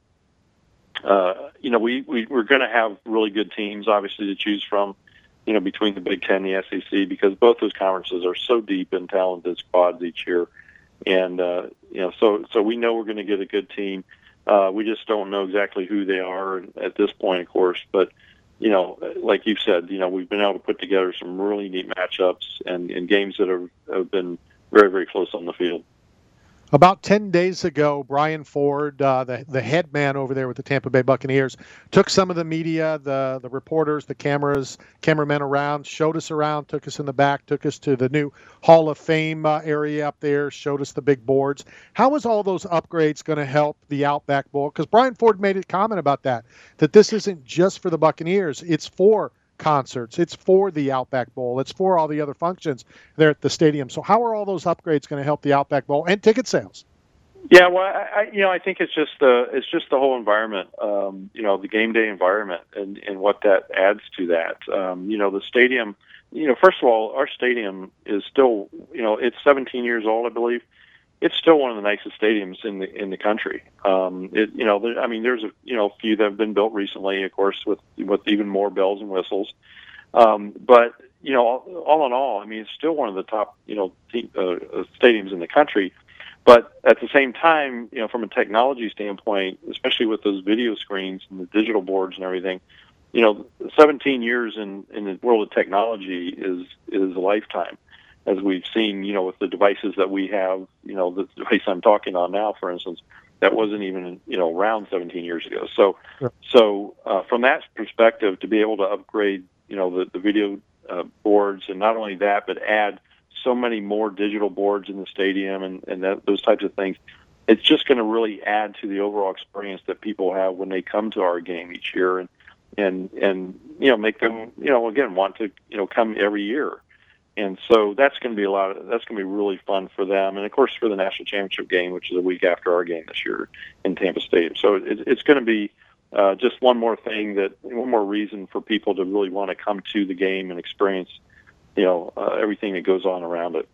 uh, you know, we, we we're going to have really good teams, obviously, to choose from, you know, between the Big Ten and the S E C, because both those conferences are so deep in talented squads each year, and uh, you know, so so we know we're going to get a good team. Uh, we just don't know exactly who they are at this point, of course, but. You know, like you said, you know, we've been able to put together some really neat matchups and, and games that have, have been very, very close on the field. About ten days ago, Brian Ford, uh, the the head man over there with the Tampa Bay Buccaneers, took some of the media, the the reporters, the cameras, cameramen around, showed us around, took us in the back, took us to the new Hall of Fame uh, area up there, showed us the big boards. How is all those upgrades going to help the Outback Bowl? Because Brian Ford made a comment about that, that this isn't just for the Buccaneers, it's for concerts, it's for the Outback Bowl, it's for all the other functions there at the stadium. So how are all those upgrades going to help the Outback Bowl and ticket sales? Yeah, well, I, I you know, I think it's just the it's just the whole environment, um, you know, the game day environment, and, and what that adds to that. Um, you know, the stadium. You know, first of all, our stadium is still, you know, it's seventeen years old, I believe. It's still one of the nicest stadiums in the in the country. Um, it, you know, there, I mean, there's a you know a few that have been built recently, of course, with with even more bells and whistles. Um, but you know, all, all in all, I mean, it's still one of the top you know te- uh, stadiums in the country. But at the same time, you know, from a technology standpoint, especially with those video screens and the digital boards and everything, you know, seventeen years in in the world of technology is is a lifetime. As we've seen, you know, with the devices that we have, you know, the device I'm talking on now, for instance, that wasn't even, you know, around seventeen years ago. So, sure. so uh, from that perspective, to be able to upgrade, you know, the, the video uh, boards, and not only that, but add so many more digital boards in the stadium and, and that, those types of things, it's just going to really add to the overall experience that people have when they come to our game each year, and, and, and you know, make them, you know, again, want to, you know, come every year. And so that's going to be a lot of, that's going to be really fun for them. And of course, for the national championship game, which is a week after our game this year in Tampa Stadium. So it, it's going to be uh, just one more thing that, one more reason for people to really want to come to the game and experience, you know, uh, everything that goes on around it.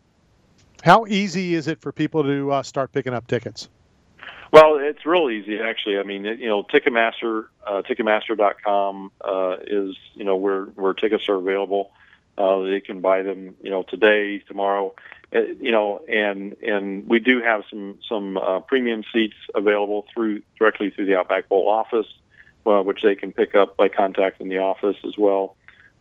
How easy is it for people to uh, start picking up tickets? Well, it's real easy, actually. I mean, you know, Ticketmaster, uh, Ticketmaster dot com uh, is, you know, where, where tickets are available. Uh, they can buy them, you know, today, tomorrow, uh, you know, and and we do have some some uh, premium seats available through directly through the Outback Bowl office, uh, which they can pick up by contacting the office as well.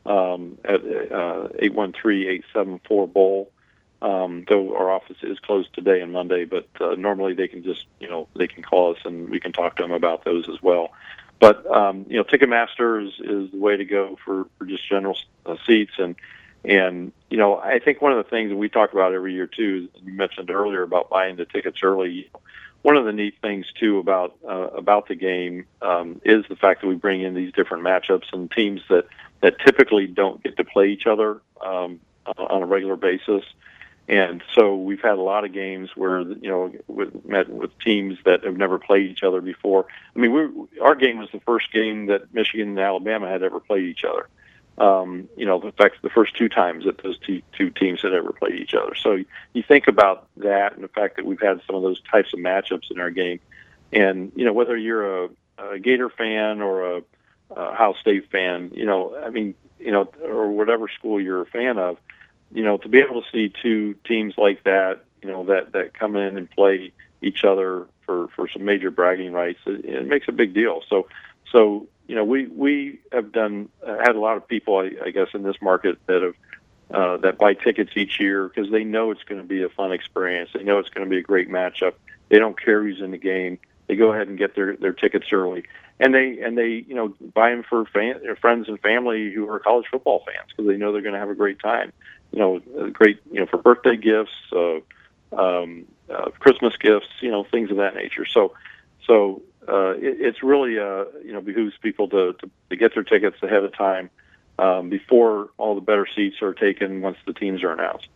um, at uh, eight one three, eight seven four, B O L. Um, though our office is closed today and Monday, but uh, normally they can just, you know, they can call us and we can talk to them about those as well. But, um, you know, Ticketmaster is, is the way to go for, for just general uh, seats. And, and, you know, I think one of the things that we talk about every year, too, you mentioned earlier about buying the tickets early. One of the neat things, too, about uh, about the game um, is the fact that we bring in these different matchups and teams that, that typically don't get to play each other um, on a regular basis. And so we've had a lot of games where, you know, with, met with teams that have never played each other before. I mean, we our game was the first game that Michigan and Alabama had ever played each other. Um, you know, in fact, the first two times that those two, two teams had ever played each other. So you think about that and the fact that we've had some of those types of matchups in our game. And, you know, whether you're a, a Gator fan or a, a Ohio State fan, you know, I mean, you know, or whatever school you're a fan of, you know, to be able to see two teams like that, you know, that, that come in and play each other for, for some major bragging rights, it, it makes a big deal. So, so you know, we, we have done uh, had a lot of people, I, I guess, in this market that have uh, that buy tickets each year because they know it's going to be a fun experience. They know it's going to be a great matchup. They don't care who's in the game. They go ahead and get their, their tickets early, and they and they you know buy them for fan, friends and family who are college football fans because they know they're going to have a great time. You know, great, you know, for birthday gifts, uh, um, uh, Christmas gifts, you know, things of that nature. So, so uh, it, it's really, uh, you know, behooves people to, to, to get their tickets ahead of time um, before all the better seats are taken once the teams are announced.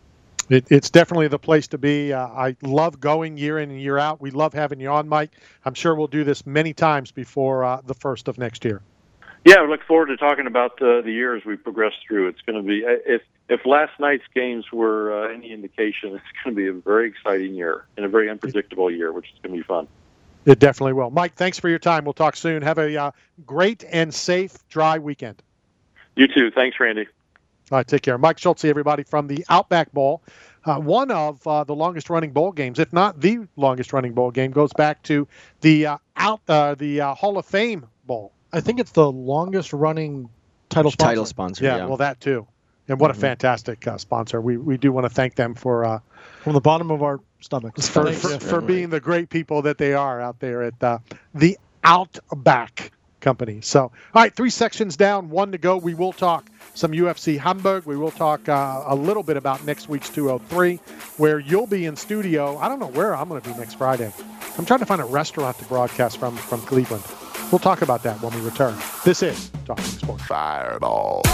It, it's definitely the place to be. Uh, I love going year in and year out. We love having you on, Mike. I'm sure we'll do this many times before uh, the first of next year. Yeah, I look forward to talking about uh, the year as we progress through. It's going to be, if if last night's games were uh, any indication, it's going to be a very exciting year and a very unpredictable year, which is going to be fun. It definitely will. Mike, thanks for your time. We'll talk soon. Have a uh, great and safe, dry weekend. You too. Thanks, Randy. All right, take care. Mike Schultze, everybody, from the Outback Bowl. Uh, one of uh, the longest-running bowl games, if not the longest-running bowl game, goes back to the uh, out uh, the uh, Hall of Fame Bowl. I think it's the longest-running title sponsor. Title sponsor, yeah. yeah. Well, that too. And what mm-hmm. a fantastic uh, sponsor. We we do want to thank them for uh, from the bottom of our stomachs for for, for being the great people that they are out there at uh, the Outback Company. So, all right, three sections down, one to go. We will talk some U F C Hamburg. We will talk uh, a little bit about next week's two oh three, where you'll be in studio. I don't know where I'm going to be next Friday. I'm trying to find a restaurant to broadcast from from Cleveland. We'll talk about that when we return. This is Talking Sports. Fireball.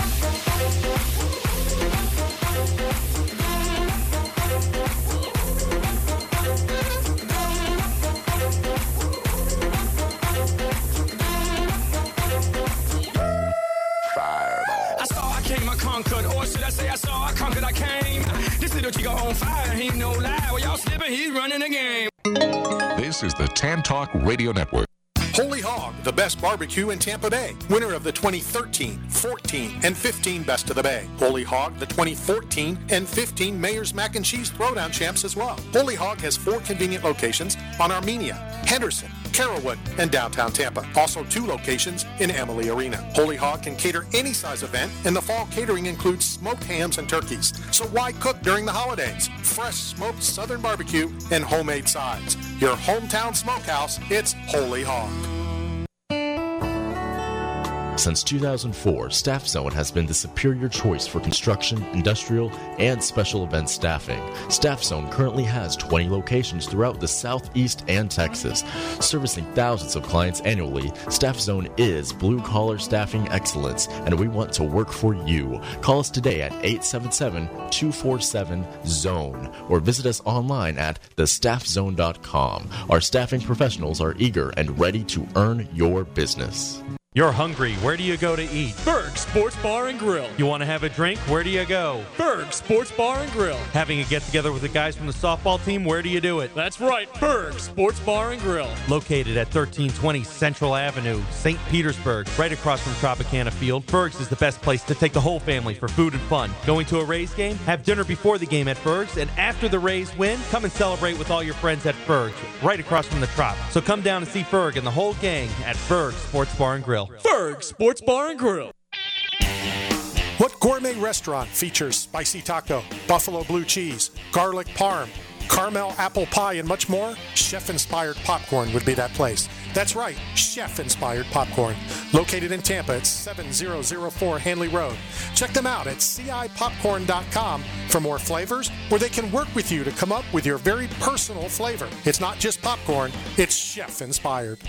I saw, I came, I conquered, or should I say I saw, I conquered, I came. This little chico on fire, ain't no lie. Well, y'all slipping, he's running the game. This is the Tan Talk Radio Network. Holy Hog, the best barbecue in Tampa Bay. Winner of the twenty thirteen, fourteen, and fifteen Best of the Bay. Holy Hog, the twenty fourteen and fifteen Mayor's Mac and Cheese Throwdown champs as well. Holy Hog has four convenient locations on Armenia, Henderson, Carrollwood, and downtown Tampa. Also two locations in Amalie Arena. Holy Hog can cater any size event, and the fall catering includes smoked hams and turkeys. So why cook during the holidays? Fresh smoked southern barbecue and homemade sides. Your hometown smokehouse, it's Holy Hog. Since two thousand four, Staff Zone has been the superior choice for construction, industrial, and special event staffing. Staff Zone currently has twenty locations throughout the Southeast and Texas. Servicing thousands of clients annually, Staff Zone is blue-collar staffing excellence, and we want to work for you. Call us today at eight seven seven, two four seven, Z O N E or visit us online at the staff zone dot com. Our staffing professionals are eager and ready to earn your business. You're hungry. Where do you go to eat? Berg Sports Bar and Grill. You want to have a drink? Where do you go? Berg Sports Bar and Grill. Having a get-together with the guys from the softball team? Where do you do it? That's right, Berg Sports Bar and Grill. Located at thirteen twenty Central Avenue, Saint Petersburg, right across from Tropicana Field. Berg's is the best place to take the whole family for food and fun. Going to a Rays game? Have dinner before the game at Berg's, and after the Rays win, come and celebrate with all your friends at Berg's, right across from the Trop. So come down and see Berg and the whole gang at Berg Sports Bar and Grill. Berg Sports Bar and Grill. What gourmet restaurant features spicy taco, buffalo blue cheese, garlic parm, caramel apple pie, and much more? Chef-inspired popcorn would be that place. That's right, chef-inspired popcorn. Located in Tampa at seven thousand four Hanley Road. Check them out at c i popcorn dot com for more flavors, where they can work with you to come up with your very personal flavor. It's not just popcorn, it's chef-inspired.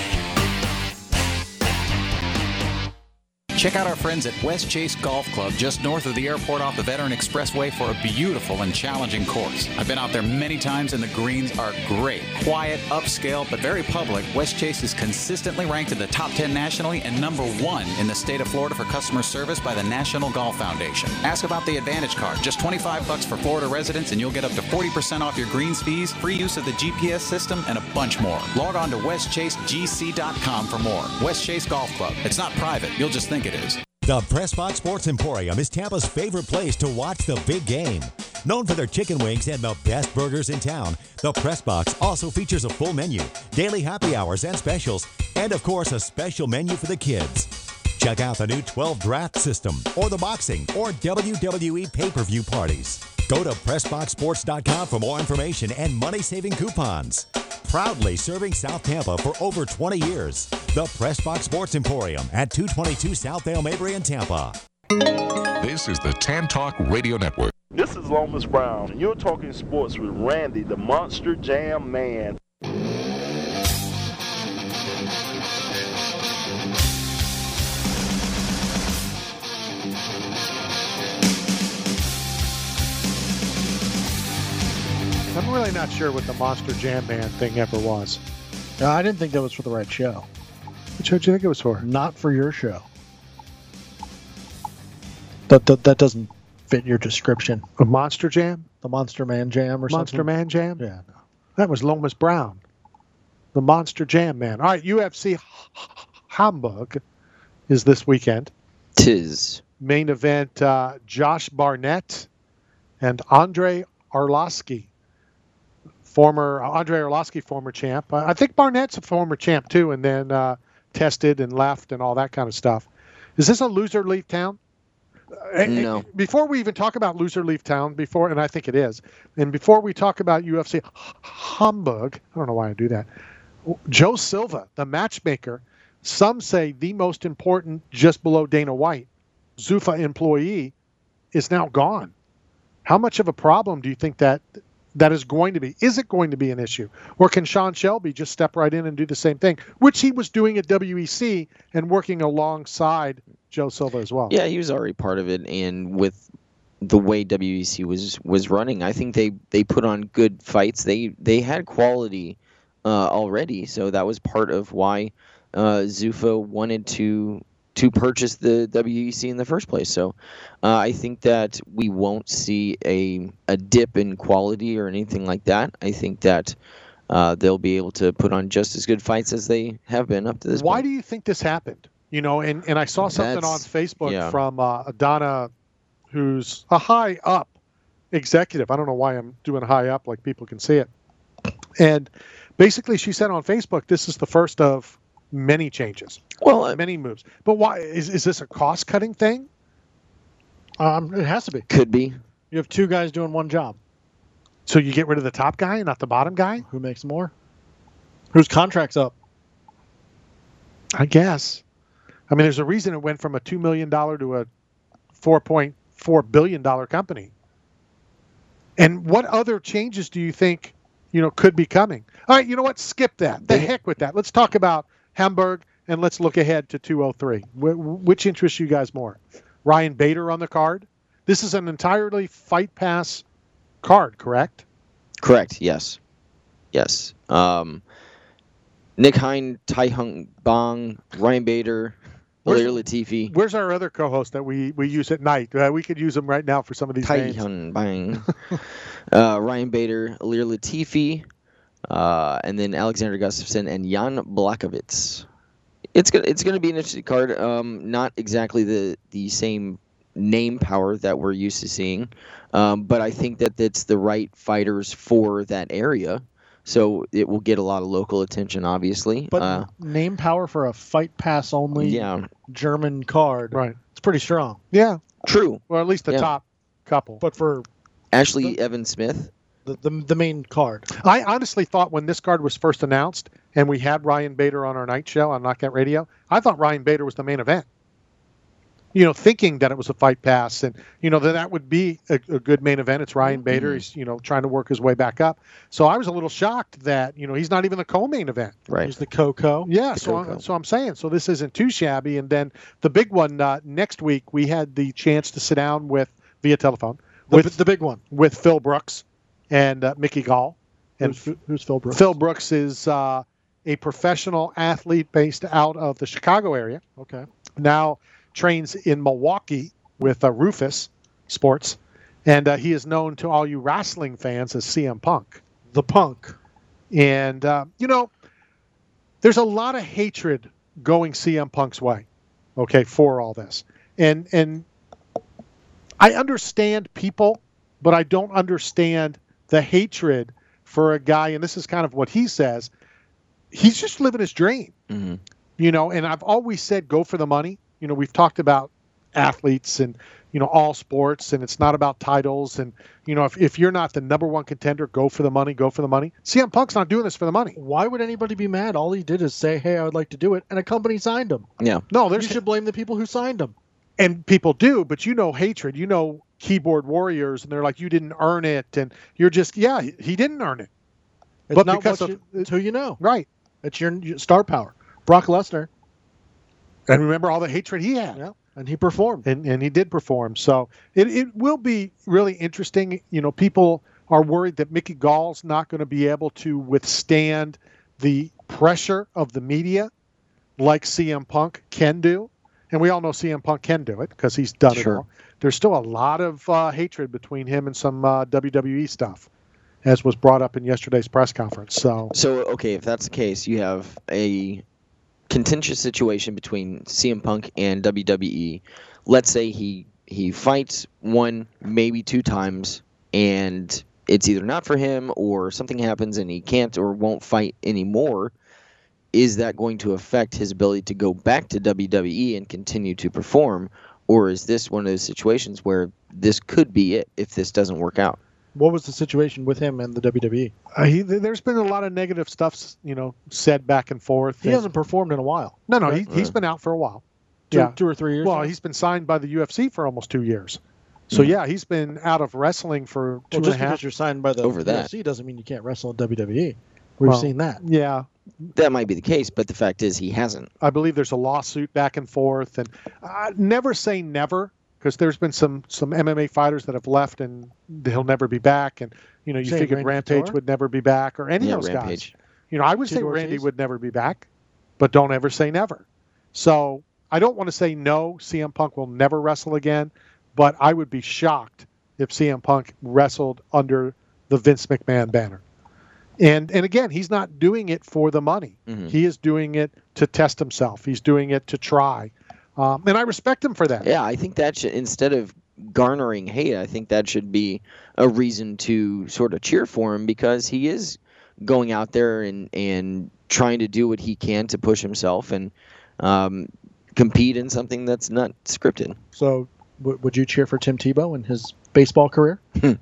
Check out our friends at West Chase Golf Club just north of the airport off the Veteran Expressway for a beautiful and challenging course. I've been out there many times and the greens are great. Quiet, upscale, but very public, West Chase is consistently ranked in the top ten nationally and number one in the state of Florida for customer service by the National Golf Foundation. Ask about the Advantage Card. Just twenty-five bucks for Florida residents and you'll get up to forty percent off your greens fees, free use of the G P S system, and a bunch more. Log on to west chase g c dot com for more. West Chase Golf Club. It's not private. You'll just think it is. The Pressbox Sports Emporium is Tampa's favorite place to watch the big game. Known for their chicken wings and the best burgers in town, the Pressbox also features a full menu, daily happy hours and specials, and of course a special menu for the kids. Check out the new twelve draft system, or the boxing or W W E pay-per-view parties. Go to press box sports dot com for more information and money-saving coupons. Proudly serving South Tampa for over twenty years. The Pressbox Sports Emporium at two twenty-two South Dale Mabry in Tampa. This is the Tan Talk Radio Network. This is Lomas Brown, and you're talking sports with Randy, the Monster Jam Man. I'm really not sure what the Monster Jam Man thing ever was. No, I didn't think that was for the right show. What show did you think it was for? Not for your show. That that, that doesn't fit your description. A Monster Jam? The Monster Man Jam or Monster something? Man Jam? Yeah. No. That was Lomas Brown. The Monster Jam Man. All right, U F C Hamburg is this weekend. Tis. Main event, uh, Josh Barnett and Andre Arlovsky. Former uh, Andre Arlovsky, former champ. Uh, I think Barnett's a former champ too, and then uh, tested and left and all that kind of stuff. Is this a loser leave town? No. Uh, before we even talk about loser leave town, before and I think it is, and before we talk about U F C Hamburg, I don't know why I do that. Joe Silva, the matchmaker, some say the most important, just below Dana White, Zuffa employee, is now gone. How much of a problem do you think that? That is going to be. Is it going to be an issue? Or can Sean Shelby just step right in and do the same thing, which he was doing at W E C and working alongside Joe Silva as well? Yeah, he was already part of it. And with the way W E C was was running, I think they, they put on good fights. They they had quality uh, already, so that was part of why uh, Zuffa wanted to to purchase the W E C in the first place. So uh, I think that we won't see a a dip in quality or anything like that. I think that uh, they'll be able to put on just as good fights as they have been up to this Why point. do you think this happened? You know, and, and I saw something That's- on Facebook yeah. from uh, Donna, who's a high up executive. I don't know why I'm doing high up like people can see it. And basically she said on Facebook, this is the first of many changes. Well, uh, many moves. But why is is this a cost cutting thing? Um, it has to be. Could be. You have two guys doing one job. So you get rid of the top guy and not the bottom guy? Who makes more? Whose contract's up? I guess. I mean, there's a reason it went from a two million dollars to a four point four billion dollars company. And what other changes do you think, you know, could be coming? All right, you know what? Skip that. The heck with that. Let's talk about Hamburg, and let's look ahead to two oh three. Wh- which interests you guys more? Ryan Bader on the card? This is an entirely Fight Pass card, correct? Correct, yes. Yes. Um, Nick Hine, Tai Hung Bong, Ryan Bader, Where's- Ilir Latifi. Where's our other co-host that we, we use at night? Uh, we could use them right now for some of these Tai names. Hung Bang. uh, Ryan Bader, Ilir Latifi, uh, and then Alexander Gustafsson and Jan Blachowicz. It's gonna it's gonna be an interesting card. Um, not exactly the the same name power that we're used to seeing, um, but I think that it's the right fighters for that area. So it will get a lot of local attention, obviously. But uh, name power for a Fight Pass only Yeah. German card. Right. It's pretty strong. Yeah. True. Or at least the Yeah. top couple. But for Ashley Evans Smith. the, the the main card. I honestly thought when this card was first announced and we had Ryan Bader on our night show on Knockout Radio, I thought Ryan Bader was the main event. You know, thinking that it was a fight pass and, you know, that that would be a, a good main event. It's Ryan Bader. Mhm. He's, you know, trying to work his way back up. So I was a little shocked that, you know, he's not even the co-main event. Right. He's the co-co. Yeah, The so, Coco. I'm, so I'm saying, so this isn't too shabby. And then the big one, uh, next week, we had the chance to sit down with, via telephone, The, with the big one. with Phil Brooks and uh, Mickey Gall. And Who's, who's Phil Brooks? Phil Brooks is uh, a professional athlete based out of the Chicago area. Okay. Now trains in Milwaukee with uh, Rufus Sports. And uh, he is known to all you wrestling fans as C M Punk. The Punk. And, uh, you know, there's a lot of hatred going C M Punk's way, okay, for all this. And and I understand people, but I don't understand the hatred for a guy, and this is kind of what he says, he's just living his dream. Mm-hmm. You know, and I've always said go for the money. You know, we've talked about athletes and, you know, all sports, and it's not about titles. And, you know, if, if you're not the number one contender, go for the money, go for the money. C M Punk's not doing this for the money. Why would anybody be mad? All he did is say, hey, I would like to do it, and a company signed him. Yeah. No, there's You should blame the people who signed him. and people do, but you know hatred, you know keyboard warriors, and they're like, you didn't earn it, and you're just, yeah, he, he didn't earn it. It's But not because what of- you, it's who you know. Right. It's your, your star power. Brock Lesnar. And remember all the hatred he had. Yeah. And he performed. And, and he did perform. So it, it will be really interesting. You know, people are worried that Mickey Gall's not going to be able to withstand the pressure of the media like C M Punk can do. And we all know C M Punk can do it because he's done Sure. it all. There's still a lot of uh, hatred between him and some uh, W W E stuff, as was brought up in yesterday's press conference. So, So, okay, if that's the case, you have a contentious situation between C M Punk and W W E. Let's say he he fights one, maybe two times, and it's either not for him or something happens and he can't or won't fight anymore. Is that going to affect his ability to go back to W W E and continue to perform? Or is this one of those situations where this could be it if this doesn't work out? What was the situation with him and the W W E? uh, he, there's been a lot of negative stuff, you know, said back and forth. He And- hasn't performed in a while. No, no, right? he, he's been out for a while. Two, yeah. two or three years. Well, now? he's been signed by the U F C for almost two years. So, Mm. yeah, he's been out of wrestling for two well, and just a half. because you're signed by the Over that. U F C doesn't mean you can't wrestle in W W E. We've Well, seen that. Yeah. That might be the case, but the fact is he hasn't. I believe there's a lawsuit back and forth. And uh, never say never, because there's been some, some M M A fighters that have left and he'll never be back. And, you know, you Say figured Randy Rampage Couture? would never be back or any Yeah, of those Rampage. guys. You know, I would say Tito Randy Ortiz? would never be back, but don't ever say never. So I don't want to say no, C M Punk will never wrestle again, but I would be shocked if C M Punk wrestled under the Vince McMahon banner. And and again, he's not doing it for the money. Mhm. He is doing it to test himself. He's doing it to try. Um, and I respect him for that. Yeah, I think that should, instead of garnering hate, I think that should be a reason to sort of cheer for him because he is going out there and, and trying to do what he can to push himself and um, compete in something that's not scripted. So, w- would you cheer for Tim Tebow in his baseball career?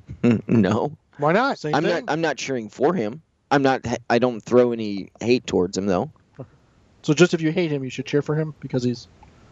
No, Why not? Same I'm thing. not. I'm not cheering for him. I'm not. I don't throw any hate towards him though. So, just if you hate him, you should cheer for him because he's.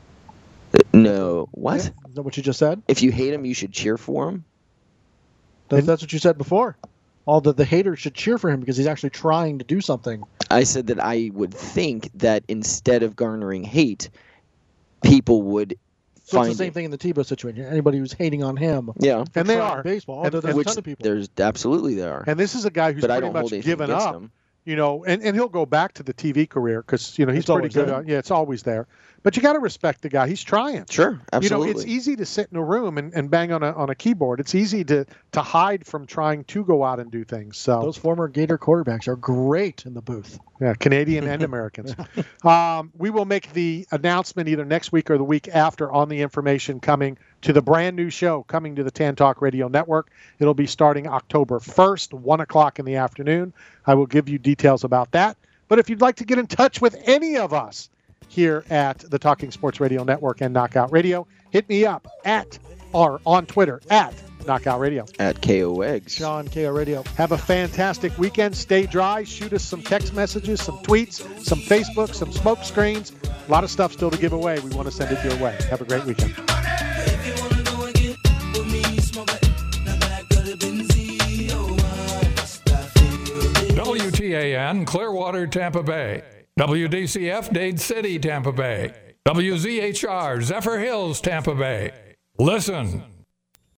No, what? Is that what you just said? If you hate him, you should cheer for him. That, that's what you said before. All the the haters should cheer for him because he's actually trying to do something. I said that I would think that instead of garnering hate, people would So find it's the same thing in the Tebow situation. Anybody who's hating on him, Yeah, And they trying are. baseball. And- Although there's which a ton of people. there's absolutely there are. And this is a guy who's But I pretty don't much hold anything given against up. him. You know, and, and he'll go back to the T V career because, you know, he's It's pretty always good. there. On, yeah, it's always there. But you got to respect the guy. He's trying. Sure, absolutely. You know, it's easy to sit in a room and, and bang on a on a keyboard. It's easy to, to hide from trying to go out and do things. So Those former Gator quarterbacks are great in the booth. yeah, Canadian and Americans. Um, we will make the announcement either next week or the week after on the information coming to the brand new show coming to the Tan Talk Radio Network. It'll be starting October first, one o'clock in the afternoon. I will give you details about that. But if you'd like to get in touch with any of us here at the Talking Sports Radio Network and Knockout Radio, hit me up at or on Twitter at Knockout Radio. At K O Eggs. Sean, K O Radio. Have a fantastic weekend. Stay dry. Shoot us some text messages, some tweets, some Facebook, some smoke screens. A lot of stuff still to give away. We want to send it your way. Have a great weekend. W T A N, Clearwater, Tampa Bay. W D C F, Dade City, Tampa Bay. W Z H R, Zephyr Hills, Tampa Bay. Listen,